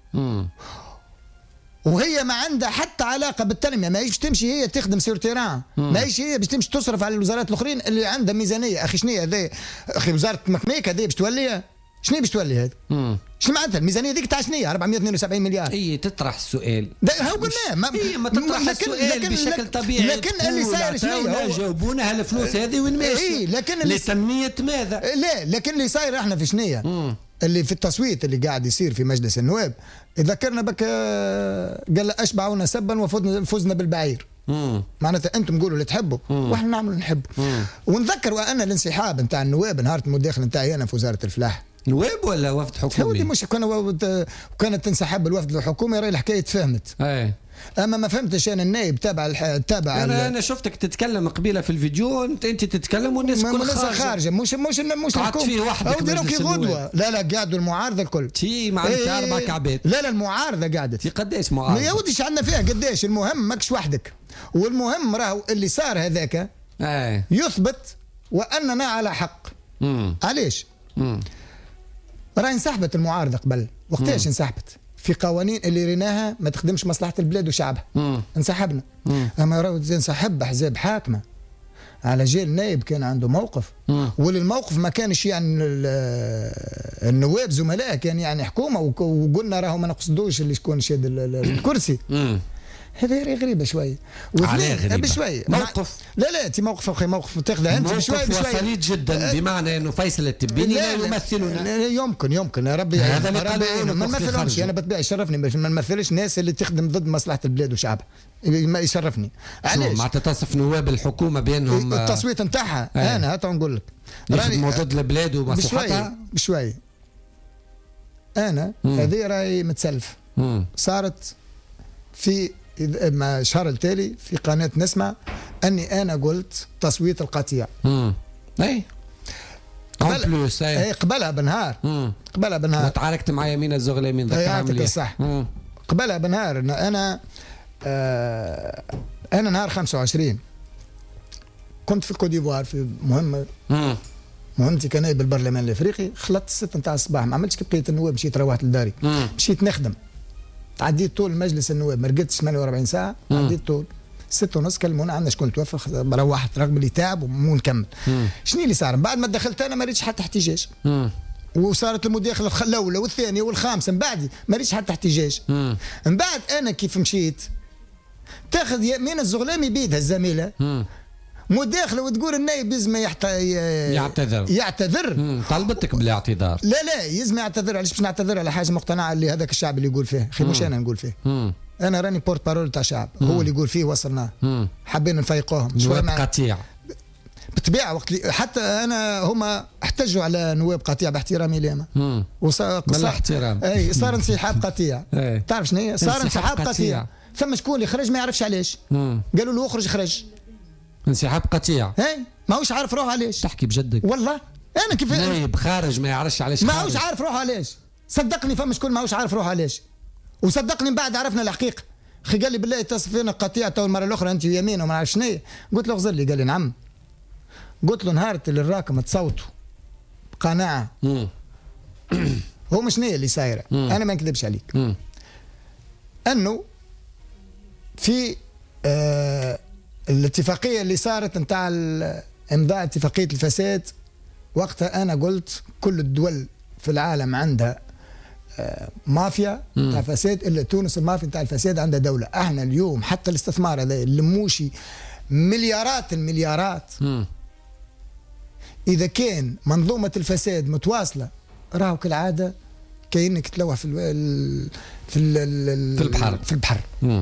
وهي ما عندها حتى علاقه بالتنميه، ما هيش تمشي هي تخدم سير تيران، ما هيش هي باش تمشي تصرف على الوزارات الاخرين اللي عندها ميزانيه. اخي شنو هذا؟ اخي وزاره مكميك هذه باش توليها شنو باش تولي هذا؟ شنو معناتها الميزانيه ذيك تاع شنو 472 مليار؟ اي تطرح السؤال. هو قلنا ما تطرح السؤال بشكل طبيعي. لكن اللي صاير شنو جاوبونا الفلوس هذه وين ماشيه؟ لكن لتنميه ماذا؟ لا لكن اللي صاير احنا في شنو اللي في التصويت اللي قاعد يصير في مجلس النواب ذكرنا بك قال اشبعونا سبا وفزنا بالبعير. معناتها انتم قولوا اللي تحبوا واحنا نعملوا نحب. ونذكر وان الانسحاب نتاع النواب نهار المداخله نتاعي انا في وزاره الفلاحه. نواب ولا وفد حكومي؟ مش كانت تنسحب الوفد الحكومي، راهي الحكايه تفهمت. اما ما فهمتش انا النائب تابع انا شفتك تتكلم قبيله في الفيديو، انت تتكلم والناس كل خارجه مش قعدت فيه وحدك ديروا كي غدوه. لا قعدوا المعارضه الكل معناتها 4 كعبات. لا المعارضه قعدت في قداش معارضه يا ودي عندنا فيها قداش. المهم ماكش وحدك، والمهم راهو اللي صار هذاك يثبت واننا على حق. علاش؟ راهي انسحبت المعارضه قبل. وقتاش انسحبت؟ في قوانين اللي ريناها ما تخدمش مصلحه البلاد وشعبها. انسحبنا. اما راهو انسحب احزاب حاكمه على جيل نائب كان عنده موقف، وللموقف ما كانش يعني النواب زملاء، كان يعني حكومه. وقلنا راهو ما نقصدوش اللي شكون شاد الكرسي. هذه غريبه شويه. بشويه موقف. لا انت موقف اخي، موقف تاخذه انت بشويه وصليت جدا، بمعنى انه فيصل التبيني لا يمثلنا. يمكن يا ربي هذا ما نمثلهمش. انا بطبيعي يشرفني باش ما نمثلش ناس اللي تخدم ضد مصلحه البلاد وشعبها، ما يشرفني. علاش؟ معناتها تصف نواب الحكومه بانهم التصويت نتاعها. انا هات نقول لك راني ضد البلاد ومصلحتها بشويه. انا هذه راهي متسلف. صارت في ما الشهر التالي في قناه نسمع اني انا قلت تصويت القطيع. اي قبلها بنهار. وتعاركت مع يمين الزغلامي ذكرها مليح. صح. قبلها بنهار انا نهار 25 كنت في الكوديفوار في مهمتي كنائب البرلمان الافريقي. خلطت 6 نتاع الصباح، ما عملتش كي بقيت النواب، مشيت روحت لداري. مشيت نخدم، عديت طول مجلس النواب، ما رقدتش 48 ساعه. عديت طول 6:30 كلمونا عندنا شكون توفى، روحت رغم اللي تعب ومو نكمل. شنو اللي صار؟ بعد ما دخلت انا ما ريتش حتى احتجاج. وصارت المداخله الاولى والثانيه والخامسه، من بعد ما ريتش حتى احتجاج. من بعد انا كيف مشيت تاخذ يمين الزغلامي بيدها الزميله مداخله وتقول النائب يزم يعتذر. طلبتك بالاعتذار. لا يزم يعتذر. علاش باش نعتذر على حاجه مقتنعه اللي هذاك الشعب اللي يقول فيه؟ اخي مش انا نقول فيه. انا راني بورت بارول تاع شعب. هو اللي يقول فيه وصلناه. حبينا نفيقوهم نواب قطيع بالطبيعه. وقت حتى انا هما احتجوا على نواب قطيع باحترامي لهم. وصار الاحترام. صار انسحاب قطيع. تعرف شنو هي؟ صار انسحاب قطيع. ثم شكون اللي خرج ما يعرفش علاش. قالوا له اخرج خرج. انسحاب قطيع. ماهوش عارف روحه علاش. تحكي بجدك والله. انا كيف نايب خارج ما يعرفش علاش، ماهوش عارف روحه علاش. صدقني فما شكون ماهوش عارف روحه علاش. وصدقني من بعد عرفنا الحقيقه. اخي قال لي بالله تصفينا القطيع تو المره الاخرى انت يمين وما نعرف شنو. قلت له اغزر لي. قال لي نعم. قلت له نهار اللي الراكم تصوتوا بقناعه هو مش نية اللي صايره. انا ما نكذبش عليك. انه في الاتفاقيه اللي صارت نتاع امضاء اتفاقيه الفساد، وقتها انا قلت كل الدول في العالم عندها مافيا تاع فساد الا تونس. المافيا تاع الفساد عندها دوله. احنا اليوم حتى الاستثمار هذا اللي مليارات المليارات اذا كان منظومه الفساد متواصله راهو كالعاده كأنك تلوح في البحر. في البحر.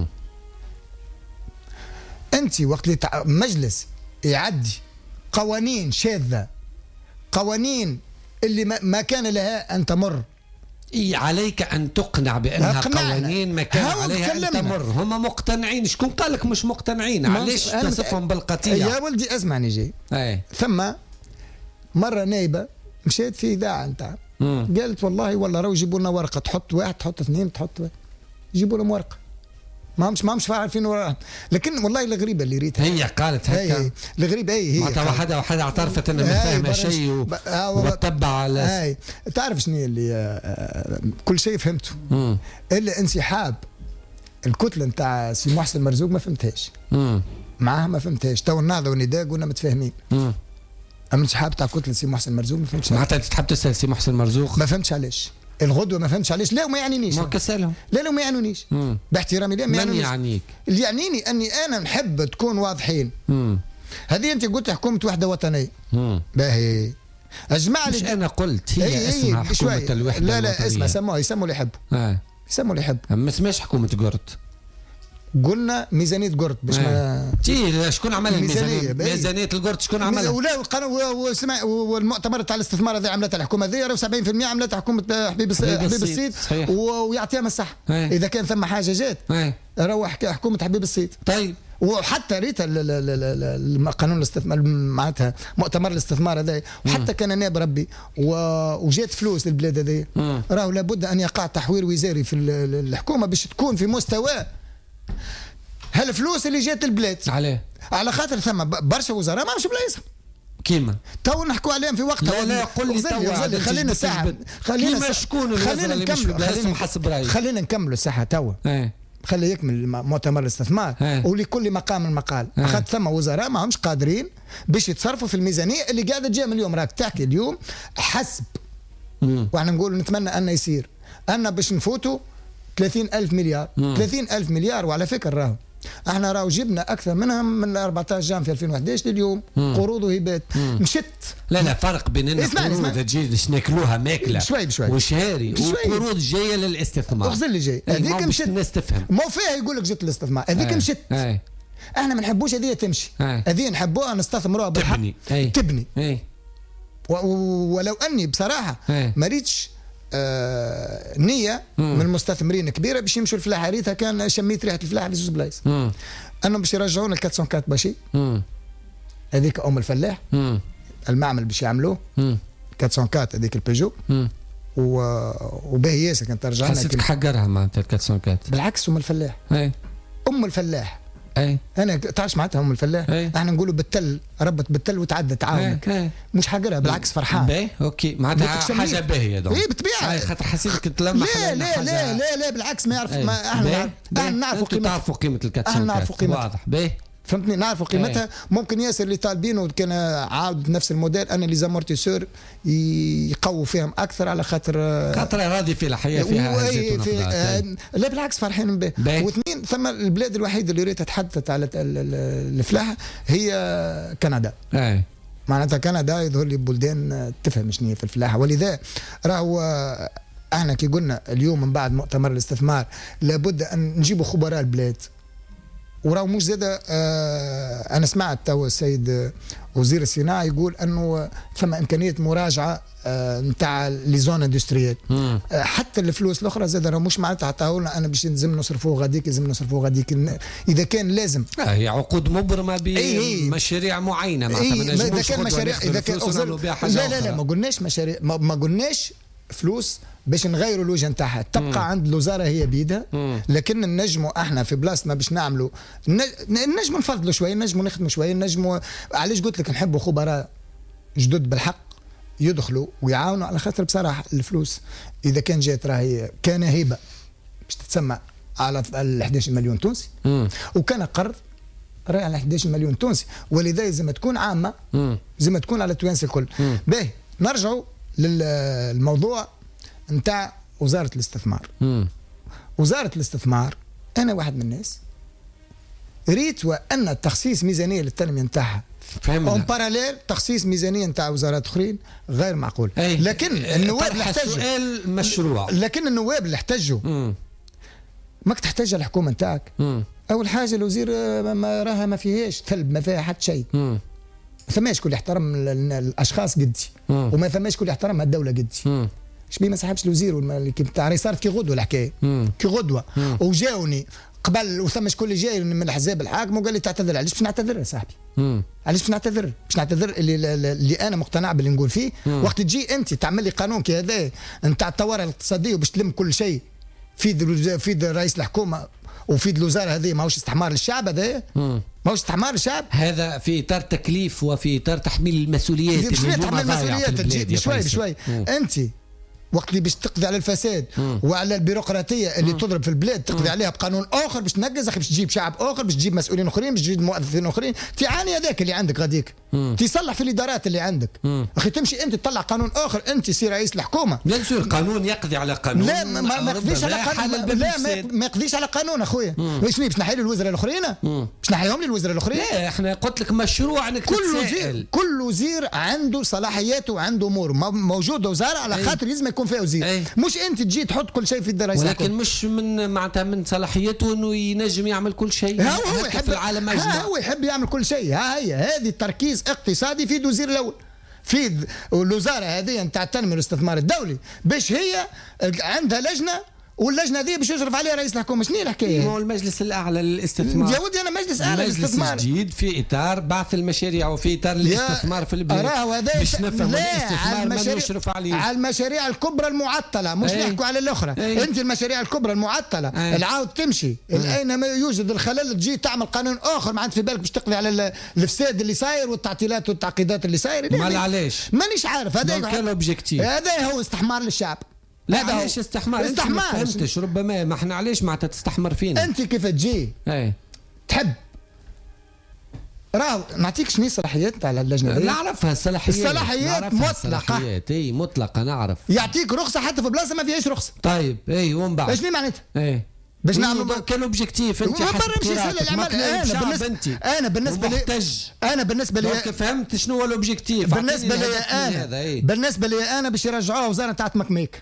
انت وقت اللي مجلس يعدي قوانين شاذه، قوانين اللي ما كان لها ان تمر، عليك ان تقنع بانها قوانين ما كان عليها ان تمر. هم مقتنعين. شكون قال لك مش مقتنعين؟ علاش تصفهم بالقطيع؟ يا ولدي اسمعني جاي. ثم مره نايبه مشيت في اذاعه نتاع قالت والله راهو يجيبوا لنا ورقه تحط واحد تحط اثنين تحط واحد. يجيبوا لهم ورقه ما مش عارفين وراها. لكن والله الغريبه اللي ريتها هي قالت هكا. الغريبه هي معناتها واحده اعترفت انها ما فاهمه شيء وتتبع على تعرف شنو اللي كل شيء فهمته الا انسحاب الكتله نتاع سي محسن مرزوق ما فهمتهاش. معاها ما فهمتهاش. تو النهضه والنداء قلنا متفاهمين. اما انسحاب تاع كتله سي محسن مرزوق ما فهمتش. معناتها تحب تسال سي محسن مرزوق؟ ما فهمتش علاش الغدوه ما فهمتش علاش. لا وما يعنينيش. ما كسلهم. لا ما يعنونيش. باحترامي لا ما يعنونيش. من يعنيك؟ اللي يعنيني اني انا نحب تكون واضحين. هذه انت قلت حكومه وحده وطنيه. باهي اجمع لي. مش انا قلت هي اسمها حكومه الوحده. لا اسمها يسموا اللي يحبوا. يسموا اللي يحبوا. ما اسمهاش حكومه قرط. قلنا ميزانيه قرط باش ما شكون عمل الميزانيه؟ ميزانيه القرط شكون عملها؟ ولا والمؤتمر تاع الاستثمار هذا عملتها الحكومه هذه 70% عملتها حكومه حبيب الصيد ويعطيها من الصح. اذا كان ثم حاجه جات روح حكومه حبيب الصيد. طيب وحتى ريت قانون الاستثمار معناتها مؤتمر الاستثمار هذا وحتى كان نائب ربي وجات فلوس للبلاد هذه راهو لابد ان يقع تحوير وزاري في الحكومه باش تكون في مستوى هالفلوس اللي جات البلاد. على خاطر ثم برشا وزراء ما مش بلايصهم كيما تو نحكوا عليهم في وقتها. لا قول لي تو خلينا الساحه كيما شكون الوزراء اللي مش بلايصهم حسب رايك؟ خلينا نكملوا الساحه تو. خلي يكمل مؤتمر الاستثمار ولكل مقام المقال. اخذت ثم وزراء ما همش قادرين باش يتصرفوا في الميزانيه اللي قاعده تجي من اليوم. راك تحكي اليوم حسب واحنا نقول نتمنى ان يصير ان باش نفوتوا 30,000 مليار. 30,000 مليار. وعلى فكره راهو احنا راهو جبنا اكثر منهم من 14 جان في 2011 لليوم قروض وهبات. مشت لا فرق بين ان قروض تجي ناكلوها ماكله بشوي وشهاري وقروض جايه للاستثمار. اغزل اللي جاي هذيك مشت. الناس تفهم مو فيها يقول لك جبت الاستثمار هذيك مشت. احنا ما نحبوش هذه تمشي. هذه نحبوها نستثمروها بالحق تبني. ولو اني بصراحه ما ريتش نيه من المستثمرين كبيره باش يمشوا الفلاحه. ريتها كان شميت ريحه الفلاحه في زوج بلايص انهم باش يرجعونا ال 404 باشي هذيك الفلاح المعمل باش يعملوه 404 هذيك البيجو وباهي ياسر كانت ترجع لنا. حسيتك حقرها معناتها ال 404. بالعكس الفلاح الفلاح انا تعرف معناتها الفلاح. احنا نقولوا بالتل ربط بالتل وتعدى تعاونك. مش حاجرها بالعكس فرحان. باهي اوكي معناتها حاجه باهيه. ايه بالطبيعه خاطر حسيتك تلمح. لا بالعكس ما يعرف. ما احنا نعرفوا قيمتها. تعرفوا قيمه ال 404. احنا نعرفوا قيمتها. واضح باهي فهمتني. نعرفوا قيمتها. ممكن ياسر اللي طالبينه كان عاود نفس الموديل ان لي زامورتيسور يقووا فيهم اكثر على خاطر راضي في الحياه فيها لا بالعكس فرحين به. واثنين ثم البلاد الوحيده اللي ريتها تحدثت على الفلاحه هي كندا. معناتها كندا يظهر لي بلدان تفهم شنو في الفلاحه. ولذا راهو احنا كي قلنا اليوم من بعد مؤتمر الاستثمار لابد ان نجيبوا خبراء البلاد. وراهو مش زاده انا سمعت تو السيد وزير الصناعه يقول انه ثم امكانيه مراجعه نتاع لي زون اندستريال. حتى الفلوس الاخرى زاد راهو مش معناتها عطاو لنا انا باش لازم نصرفوه غاديك لازم نصرفوه غاديك. اذا كان لازم هي عقود مبرمه بمشاريع معينه معناتها اذا كان مشاريع اذا كان لا ما قلناش مشاريع ما قلناش فلوس باش نغيروا الوجه نتاعها تبقى عند الوزاره هي بيدها. لكن نجموا احنا في بلاصتنا باش نعملوا نجموا نفضلوا شويه نجموا نخدموا شويه نجموا. علاش قلت لك نحبوا خبراء جدد بالحق يدخلوا ويعاونوا على خاطر بصراحه الفلوس اذا كان جات راهي كان هبه باش تتسمى على ال 11 مليون تونسي وكان قرض راهي على 11 مليون تونسي. ولذا لازم تكون عامه لازم تكون على التوانسه الكل. باهي نرجعوا للموضوع نتاع وزاره الاستثمار. وزاره الاستثمار انا واحد من الناس ريت وان تخصيص ميزانيه للتنميه نتاعها اون باراليل تخصيص ميزانيه نتاع وزارات اخرين غير معقول. لكن النواب اللي احتجوا سؤال مشروع، لكن النواب اللي احتجوا ماك تحتاج الحكومه نتاعك. اول حاجه الوزير ما راها ما فيهاش ثلب، ما فيها حتى شيء. ما ثماش كل يحترم الاشخاص قدي وما ثماش كل يحترم الدوله قدي. شبيه ما سحبش الوزير تاع صارت كي غدوه الحكايه كي غدوه وجاوني قبل وثمش كل جاي من الحزاب الحاكم وقال لي تعتذر. علاش باش نعتذر يا صاحبي؟ علاش باش نعتذر؟ باش نعتذر اللي انا مقتنع باللي نقول فيه. وقت تجي انت تعمل لي قانون كي هذا نتاع الطوارئ الاقتصاديه وباش تلم كل شيء في رئيس الحكومه وفي الوزاره هذه، ماهوش استحمار للشعب هذا؟ ماهوش استحمار للشعب؟ هذا في اطار تكليف وفي اطار تحميل المسؤوليات. تحمل المسؤوليات تجي بشوي. انت وقت اللي باش تقضي على الفساد وعلى البيروقراطيه اللي تضرب في البلاد تقضي عليها بقانون اخر باش تنقز اخي، باش تجيب شعب اخر، باش تجيب مسؤولين اخرين، باش تجيب موظفين اخرين، تعاني هذاك اللي عندك غاديك تصلح في الادارات اللي عندك. اخي تمشي انت تطلع قانون اخر، انت سي رئيس الحكومه. بيان سور قانون يقضي على قانون. لا ما يقضيش على قانون، لا ما يقضيش على قانون اخويا. واش باش نحيلوا الوزراء الاخرين؟ باش نحيهم للوزراء الاخرين؟ لا احنا قلت لك مشروع انك كل وزير عنده صلاحياته وعنده امور موجوده وزاره على خاطر لازم يكون فيها وزير. مش انت تجي تحط كل شيء في الدراسه، ولكن مش من معناتها من صلاحيته انه ينجم يعمل كل شيء. هو يحب في العالم اجمع، هو يحب يعمل كل شيء. هي هذه تركيز اقتصادي في الوزير الاول في الوزاره هذه نتاع التنميه والاستثمار الدولي، باش هي عندها لجنه واللجنه هذه باش يشرف عليها رئيس الحكومه. شنو هي الحكايه؟ هو المجلس الاعلى للاستثمار يا ودي، انا مجلس اعلى للاستثمار جديد في اطار بعث المشاريع وفي اطار الاستثمار في البلاد باش نفهم الاستثمار ما نشرف عليه على المشاريع الكبرى المعطله، مش نحكوا على الاخرى. انت المشاريع الكبرى المعطله العاود تمشي اينما يوجد الخلل تجي تعمل قانون اخر ما عندك في بالك باش تقضي على الفساد اللي صاير والتعطيلات والتعقيدات اللي صاير. مال علاش مانيش عارف هذا هو استحمار للشعب. لا علاش استحمار؟ انت ما فهمتش ربما. ما احنا علاش معناتها تستحمر فينا؟ انت كيف تجي تحب راهو نعطيك شنو صلاحيات تاع اللجنه هذه؟ نعرفها الصلاحيات مطلقه. مطلقه نعرف. يعطيك رخصه حتى في بلاصه ما فيهاش رخصه. طيب ومن بعد شنو معناتها؟ باش نعملوا كان اوبجيكتيف انت انا بالنسبه لي فهمت شنو هو الاوبجيكتيف. بالنسبه لي انا باش يرجعوها وزاره تاع تمكميك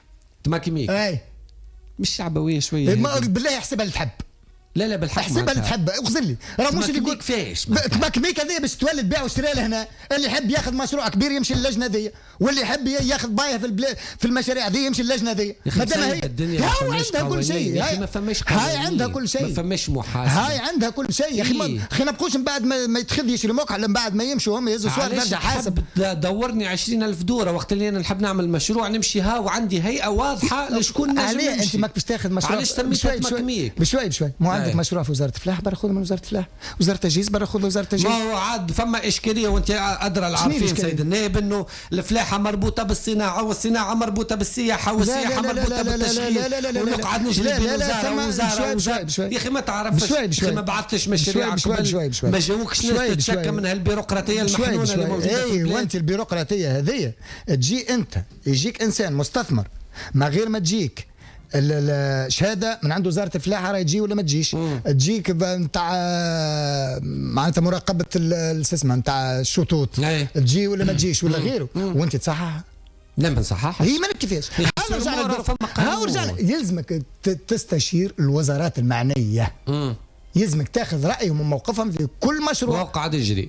مش شعبويه شويه. بالله احسبها اللي تحب. لا بالحق احسبها اللي تحب. اغزر لي راه مش اللي يقول كيفاش تمكميك هذه باش تولد بيع وشراء لهنا. اللي يحب ياخذ مشروع كبير يمشي للجنه هذه، واللي يحب ياخذ بايه في المشاريع هذه يمشي للجنه هذه. مادام هي عندها كل شيء، ما فماش هاي عندها كل شيء، ما فماش محاسبه، هاي عندها كل شيء يا اخي. ما نبقوش من بعد ما يتخذ يشري موقع من بعد ما يمشوا هم يهزوا سؤال نرجع حاسب. دورني 20,000 دوره وقت اللي انا نحب نعمل مشروع نمشي وعندي هيئه واضحه لشكون نجم نمشي. انت ماك باش تاخذ مشروع علاش سميتها تمكميك بشوي مو عندك مشروع في وزاره الفلاح برا خذ من وزاره الفلاح، وزاره التجهيز برا خذ وزاره التجهيز. ما هو عاد فما اشكاليه وانت ادرى العارفين سيد النائب انه الفلاحه مربوطه بالصناعه والصناعه مربوطه بالسياحه والسياحه مربوطه بالتشغيل ونقعد نجري بين وزاره. يا اخي ما تعرفش ما بعثتش مشاريع قبل ما جاوكش ناس تتشكى من هالبيروقراطيه المحنونه اللي موجوده في البلاد. وانت البيروقراطيه هذه تجي انت يجيك انسان مستثمر ما غير ما تجيك الشهاده من عند وزاره الفلاحه راه تجي ولا ما تجيش. تجيك نتاع معناتها مراقبه السسمه نتاع الشطوط تجي ولا ما تجيش ولا غيره وانت تصححها. لا ما نصححها هي مالك كيفاش. ورجعنا يلزمك تستشير الوزارات المعنيه. يلزمك تاخذ رايهم وموقفهم في كل مشروع. وقعد يجري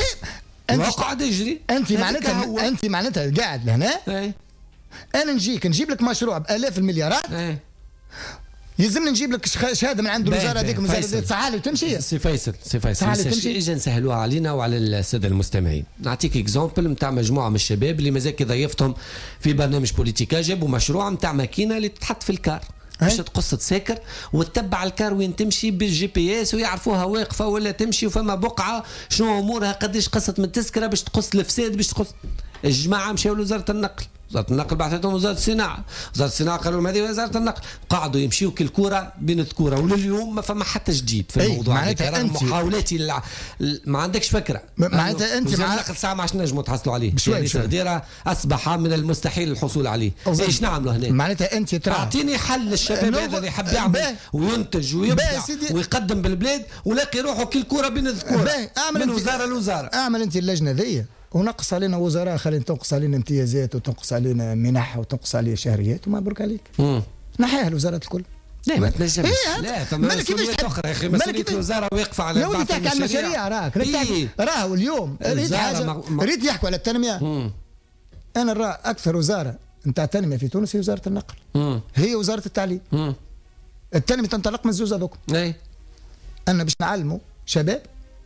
انت معناتها قاعد لهنا. انا نجيب لك مشروع بالاف المليارات. يلزمني نجيب لك شهاده من عند الوزاره هذيك صحالي وتمشي. سي فيصل اجا نسهلوها علينا وعلى الساده المستمعين. نعطيك اكزامبل نتاع مجموعه من الشباب اللي مازال كي ضيفتهم في برنامج بوليتيكا جابوا مشروع نتاع ماكينه اللي تتحط في الكار باش تقص تساكر وتتبع الكار وين تمشي بالجي بي اس ويعرفوها واقفه ولا تمشي وفما بقعه شنو امورها قداش قصت من التذكره باش تقص الفساد باش تقص. الجماعه مشاو لوزاره النقل وزاره النقل بعثتهم وزاره الصناعه، وزاره الصناعه قالوا لهم هذه وزاره النقل، قعدوا يمشيوا كل كوره بين الكوره، ولليوم ما فما حتى جديد في الموضوع. معناتها انت محاولاتي ما عندكش فكره، معناتها انت وزاره النقل ساعه ما عادش نجموا تحصلوا عليه، يعني تقديره اصبح من المستحيل الحصول عليه. ايش نعملوا هنا؟ معناتها انت ترى اعطيني حل الشباب هذا اللي يحب يعمل وينتج ويبدع ويقدم بالبلاد، ولاقي روحه كل كوره بين الكوره من وزاره لوزاره. اعمل انت اللجنه ذي ونقص علينا وزراء، خلينا تنقص علينا امتيازات وتنقص علينا منح وتنقص علينا شهريات وما برك عليك. نحيها الوزارات الكل. لا ما تنجمش، لا فما مسؤوليات اخرى يا اخي، مسؤوليه الوزاره واقفه على بعض المشاريع. تحكي على المشاريع راهو اليوم ريت يحكوا على التنميه. انا نرى اكثر وزاره نتاع التنميه في تونس هي وزاره النقل، هي وزاره التعليم. التنميه تنطلق من الزوز هذوك. انا باش نعلموا شباب،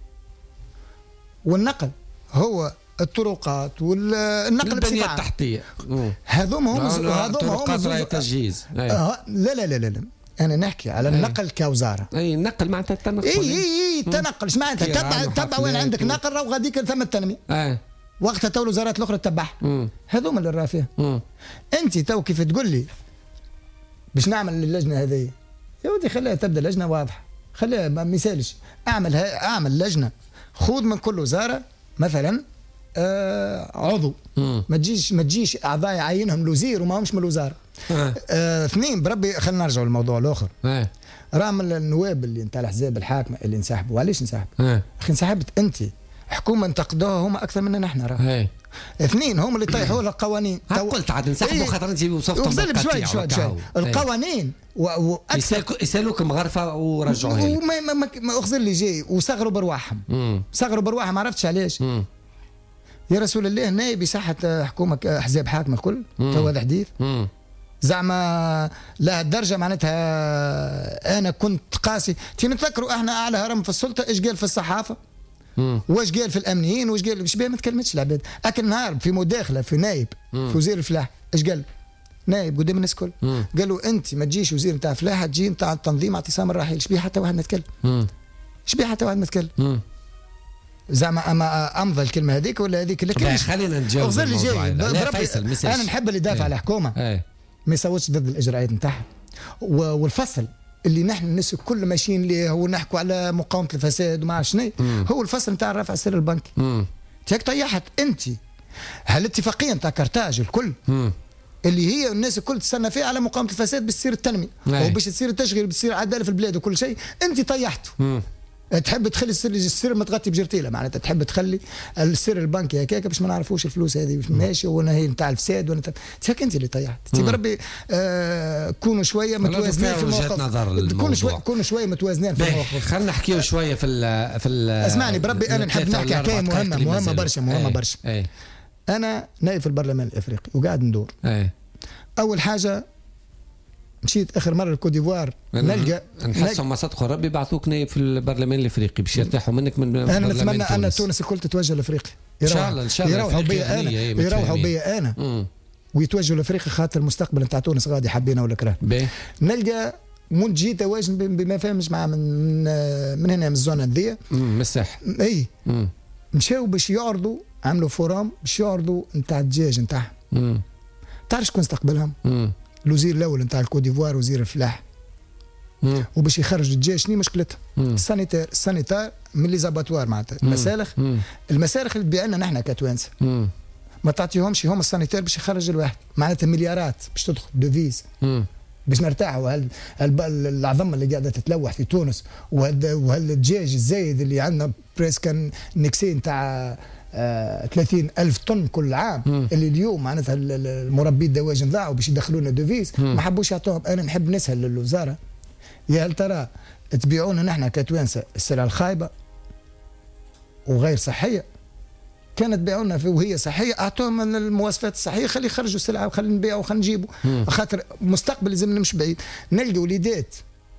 والنقل هو الطرقات والنقل البنية التحتية، هذوما هم طرقات راهي تجهيز. لا لا لا لا انا نحكي على النقل كوزاره. اي النقل معناتها التنقل. اي التنقل ايش معناتها؟ تبع وين عندك نقل راهو غاديك ثم التنميه. وقتها تو الوزارات الاخرى تتبعها. هذوما اللي راه فيها. انت تو كيف تقول لي باش نعمل اللجنه هذه، يا ودي خليها تبدا لجنه واضحه، خليها ما يسالش. اعمل لجنه، خذ من كل وزاره مثلا عضو. ما تجيش اعضاء يعينهم الوزير وما همش من الوزاره. اثنين بربي. خلينا نرجعوا للموضوع الاخر. رغم النواب اللي نتاع الاحزاب الحاكمه اللي انسحبوا، علاش انسحبوا؟ اخي انسحبت انت حكومه انتقدوها هما اكثر مننا احنا راه. اثنين هم اللي طيحوا لنا القوانين. قلت عاد انسحبوا خاطر انت وصفتهم شوي القوانين يسالوكم غرفه ورجعوها ما اخزر لي جاي وصغروا برواحهم. ما عرفتش علاش. يا رسول الله نايب يصحة حكومة أحزاب حاكمة الكل تو هذا حديث. زعما لا الدرجة معناتها أنا كنت قاسي. نتذكروا احنا أعلى هرم في السلطة إيش قال في الصحافة واش قال في الأمنيين واش قال، باش ما تكلمتش العباد. أكل نهار في مداخلة في نايب في وزير الفلاح إيش قال؟ نايب قدام الناس الكل قالوا أنت ما تجيش وزير نتاع فلاحة، تجي نتاع التنظيم اعتصام الرحيل. شبيه حتى واحد ما يتكلم. زعما اما امضى الكلمه هذيك ولا هذيك. لكن خلينا نتجاوز الموضوع. لا فيصل انا نحب اللي يدافع على الحكومه ما يصوتش ضد الاجراءات نتاعها. والفصل اللي نحن الناس الكل ماشيين ليه ونحكوا على مقاومه الفساد وما شنو هو الفصل نتاع رفع السر البنكي. تيك طيحت انت هالاتفاقيه نتاع كرتاج الكل اللي هي الناس الكل تستنى فيها على مقاومه الفساد باش تصير التنميه وباش تصير التشغيل باش تصير عداله في البلاد وكل شيء. انت طيحته. تحب تخلي السر متغطي بجرتيله، معناتها تحب تخلي السر البنكي هكاك باش ما نعرفوش الفلوس هذه واش ماشيه ولا هي نتاع الفساد ولا هيك. انت اللي طيحت. بربي كونوا شويه متوازنين في الموقف. كونوا شويه متوازنين في الموقف. خلينا نحكيو شويه في اسمعني بربي انا نحب نحكي حكايه مهمه برشا. انا نائب في البرلمان الافريقي وقاعد ندور. اول حاجه مشيت اخر مره لكوت ديفوار نلقى نحسهم ما صدقوا ربي بعثوك نايب في البرلمان الافريقي باش يرتاحوا منك من انا نتمنى ان تونس الكل تتوجه لافريقيا. ان شاء الله يروحوا بيا انا ويتوجهوا لافريقيا خاطر المستقبل نتاع تونس غادي حبينا ولا كره. نلقى منذ جيت واجن بما فهمش معاه من هنا من الزونه ذي من الساحل. اي مشاو باش يعرضوا، عملوا فورام باش يعرضوا نتاع الدجاج نتاعهم. تعرف شكون استقبلهم؟ الوزير الاول نتاع الكوت ديفوار وزير الفلاح. وباش يخرج الدجاج شنو مشكلتها؟ السانيتار من لي زاباتوار معناتها المسارخ اللي تبيع لنا نحن كتوانسه ما تعطيهمش هم السانيتار باش يخرج الواحد، معناتها مليارات باش تدخل دوفيز باش نرتاحوا. العظمه اللي قاعده تتلوح في تونس وهالدجاج الزايد اللي عندنا بريسكن نكسين تاع 30,000 طن كل عام اللي اليوم معناتها المربي الدواجن ضاعوا باش يدخلونا دوفيز ما حبوش يعطوهم. انا نحب نسال للوزاره يا هل ترى تبيعونا نحن كتوانسه السلع الخايبه وغير صحيه؟ كانت بيعونا وهي صحيه اعطوهم المواصفات الصحيه، خلي يخرجوا السلعه وخلي نبيعوا وخلي نجيبوا. خاطر مستقبل لازم نمشي بعيد. نلقى وليدات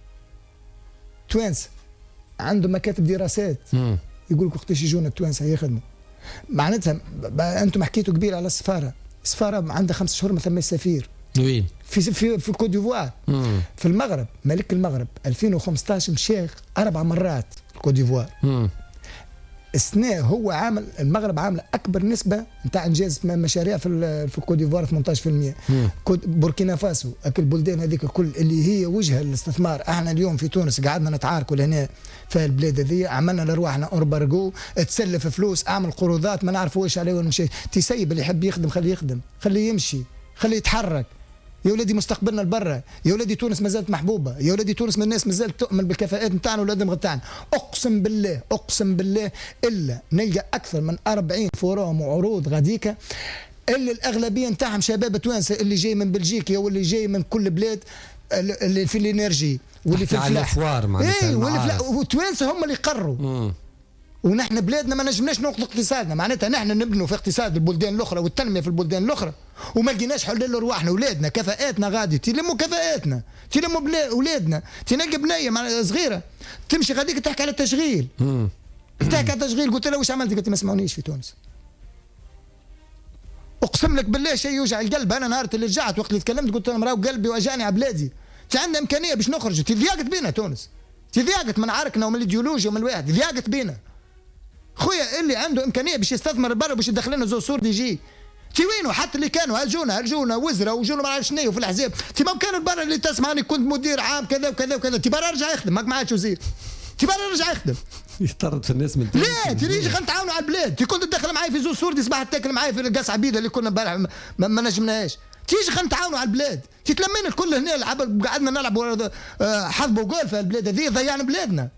توانسه عندهم مكاتب دراسات يقول لك وقتاش يجونا التوانسه يخدموا. معناتها انتم حكيتوا قبيل على السفاره عندها 5 شهور ما ثماش سفير. وين؟ في كوت ديفوار. في المغرب ملك المغرب 2015 مشى 4 مرات كوت ديفوار. السنة هو عامل المغرب عامل اكبر نسبه نتاع انجاز مشاريع في كوت ديفوار 18%. بوركينا فاسو البلدان هذيك الكل اللي هي وجهه للاستثمار. احنا اليوم في تونس قعدنا نتعاركوا لهنا في البلاد هذه، عملنا لرواحنا اوربرغو، تسلف فلوس، اعمل قروضات ما نعرفوا واش عليه ولا مش. تسيب اللي يحب يخدم خليه يخدم، خليه يمشي، خليه يتحرك. يا ولادي مستقبلنا لبرا، يا ولادي تونس ما زالت محبوبه، يا ولادي تونس من الناس ما زالت تؤمن بالكفاءات نتاعنا والقدم تاعنا. اقسم بالله الا نلقى اكثر من 40 فورام وعروض غاديكا اللي الاغلبيه نتاعهم شباب توانسه اللي جاي من بلجيكا واللي جاي من كل بلاد اللي في الانرجي واللي في الفلاح. اي والتوانسه هم اللي قرروا. ونحن بلادنا ما نجمناش نوقف اقتصادنا، معناتها نحن نبنوا في اقتصاد البلدان الاخرى والتنميه في البلدان الاخرى وما لقيناش حل لرواحنا. اولادنا كفاءاتنا غادي تلموا كفاءاتنا، تلموا اولادنا. تنقي بنيه صغيره تمشي غاديك تحكي على التشغيل، تحكي على التشغيل. قلت له واش عملت؟ قلت ما سمعونيش في تونس. اقسم لك بالله شيء يوجع القلب. انا نهار اللي رجعت وقت اللي تكلمت قلت لهم راهو قلبي واجاني على بلادي. عندنا امكانيه باش نخرج. تضيقت بينا تونس، تضيقت من عركنا ومن الايديولوجيا ومن الواحد، ضيقت بينا. خويا اللي عنده امكانيه باش يستثمر برا باش يدخل لنا زو سور دي جي تي وينو؟ حتى اللي كانوا هرجونا وزراء وجونا ما عرفش شنو في الاحزاب. تي ما كان برا اللي تسمعني كنت مدير عام كذا وكذا وكذا، تي برا رجع يخدم ماك ما عادش وزير، تي برا رجع يخدم. يطرد في الناس من لا تيجي خلينا نتعاونوا على البلاد. تي كنت تدخل معايا في زو سور دي صباح تاكل معايا في القاس عبيده اللي كنا امبارح ما نجمناش. تيجي خلينا نتعاونوا على البلاد. تتلمين الكل هنا قعدنا نلعبوا حظ وجول في البلاد هذه. ضيعنا بلادنا.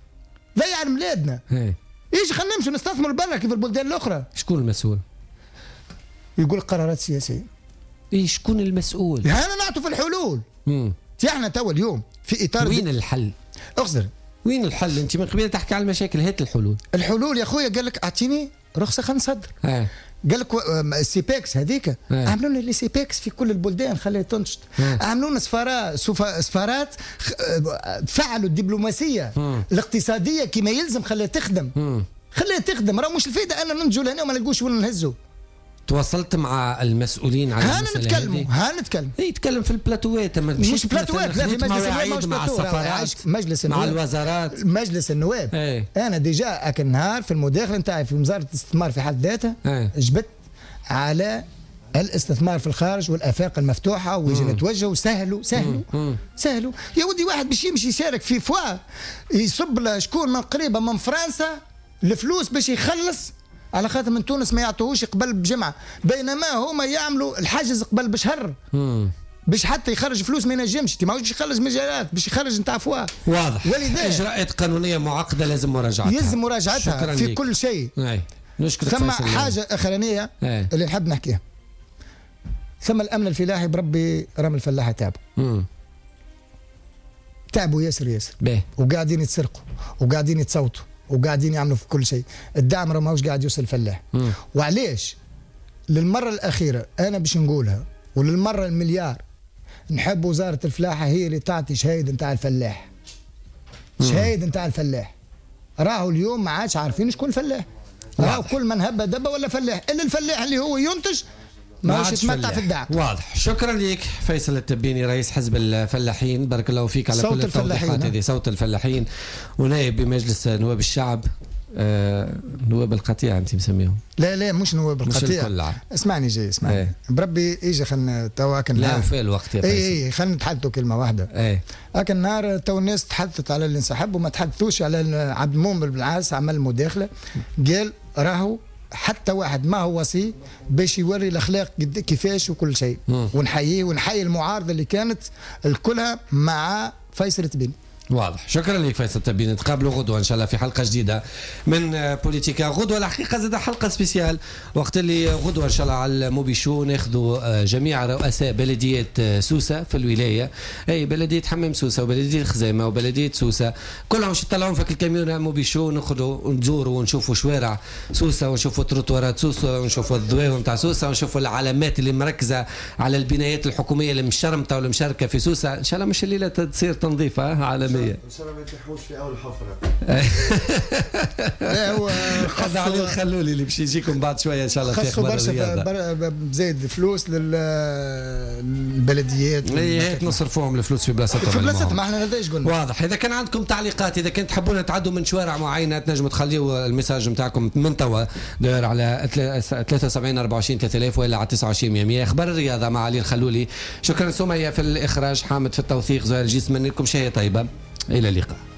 ايش خلينا نمشي نستثمر برا كيف البلدان الاخرى. شكون المسؤول؟ يقول قرارات سياسيه. شكون المسؤول؟ انا نعطوا في الحلول. احنا توا اليوم في اطار وين الحل؟ اخزر وين الحل؟ انت من قبل تحكي على المشاكل، هات الحلول. الحلول يا خويا قال لك اعطيني رخصه خلينا نصدر. قال لك السيباكس هذيك عملوا لنا لي سيباكس في كل البلدان خليها تنشط. عملوا لنا سفارات فعلوا الدبلوماسيه الاقتصاديه كما يلزم، خليها تخدم. راه مش الفايده انا ننجوا لهنا وما نلقوش وين نهزوا. تواصلت مع المسؤولين على المسألة هنتكلم يتكلم في البلاتوات. مش بلاتوات، لا في مجلس النواب مع السفارات، مجلس مع الوزارات، مجلس النواب. انا ديجا اكل نهار في المداخله نتاعي في وزاره الاستثمار في حد ذاتها جبت على الاستثمار في الخارج والافاق المفتوحه ويجي نتوجهوا. سهلوا يا ودي. واحد باش يمشي يشارك في فوا يصب له شكون من قريبه من فرنسا الفلوس باش يخلص، على خاطر من تونس ما يعطوهوش قبل بجمعه، بينما هما يعملوا الحاجز قبل بشهر باش حتى يخرج فلوس ما ينجمش. ما باش يخرج مجالات باش يخرج نتاع فوا. واضح. اجراءات قانونيه معقده لازم مراجعتها في كل شيء. نشكرك. ثم حاجه اخرانيه اللي نحب نحكيها، ثم الامن الفلاحي بربي رمى الفلاحه تعبوا ياسر وقاعدين يتسرقوا وقاعدين يتصوتوا وقاعدين يعملوا في كل شيء. الدعم راه ماهوش قاعد يوصل الفلاح. وعليش للمره الاخيره انا باش نقولها وللمره المليار، نحب وزاره الفلاحه هي اللي تعطي شهاده نتاع الفلاح. راهو اليوم ما عادش عارفين شكون الفلاح. راهو كل من هبه دبه ولا فلاح، الا الفلاح اللي هو ينتج ماهوش يتمتع في الدعم. واضح. شكرا لك فيصل التبيني رئيس حزب الفلاحين، بارك الله فيك على كل التوضيحات هذه. صوت الفلاحين ونائب بمجلس نواب الشعب. نواب القطيع انت مسميهم؟ لا مش نواب القطيع. اسمعني بربي اجي خلينا توا لا في الوقت يا فيصل. خلينا نتحدثوا كلمه واحده. لكن النهار تو الناس تحدثت على الانسحاب وما تحدثوش على عبد المؤمن بالعاس. عمل مداخله قال راهو حتى واحد ما هو وصي باش يوري الاخلاق كيفاش وكل شيء. ونحييه ونحيي المعارضه اللي كانت الكلها مع فيصل التبيني. واضح. شكرا لك فيصل التبيني. نتقابلوا غدوه ان شاء الله في حلقه جديده من بوليتيكا. غدوه الحقيقه زاد حلقه سبيسيال وقت اللي غدوه ان شاء الله على موبيشو ناخذوا جميع رؤساء بلديات سوسه في الولايه. اي بلديه حمام سوسه وبلديه خزيمه وبلديه سوسه كلهم باش يطلعون في الكاميون موبيشو، ناخذوا ونزوروا ونشوفوا شوارع سوسه ونشوفوا تروتوارات سوسه ونشوفوا الذواوي نتاع سوسه ونشوفوا العلامات اللي مركزه على البنايات الحكوميه اللي مشرمطه ولا مشاركه في سوسه. ان شاء الله مش الليله تصير تنظيف عالمي البلديه. ان شاء الله ما يتيحوش في اول حفره. لا هو هذا علي الخلولي اللي باش يجيكم بعد شويه ان شاء الله في اخبار برشا زايد فلوس للبلديات. هيك نصرفوهم الفلوس في بلاصتهم. في بلاصتهم ما احنا هذاش قلنا. واضح. اذا كان عندكم تعليقات، اذا كنت تحبون تعدوا من شوارع معينه، تنجموا تخليوا المساج نتاعكم من توا داير على 73 24 3000 ولا على 29 100. اخبار الرياضه مع علي الخلولي. شكرا سميه في الاخراج، حامد في التوثيق، زهير الجسم. منكم شيء طيبه، الى اللقاء.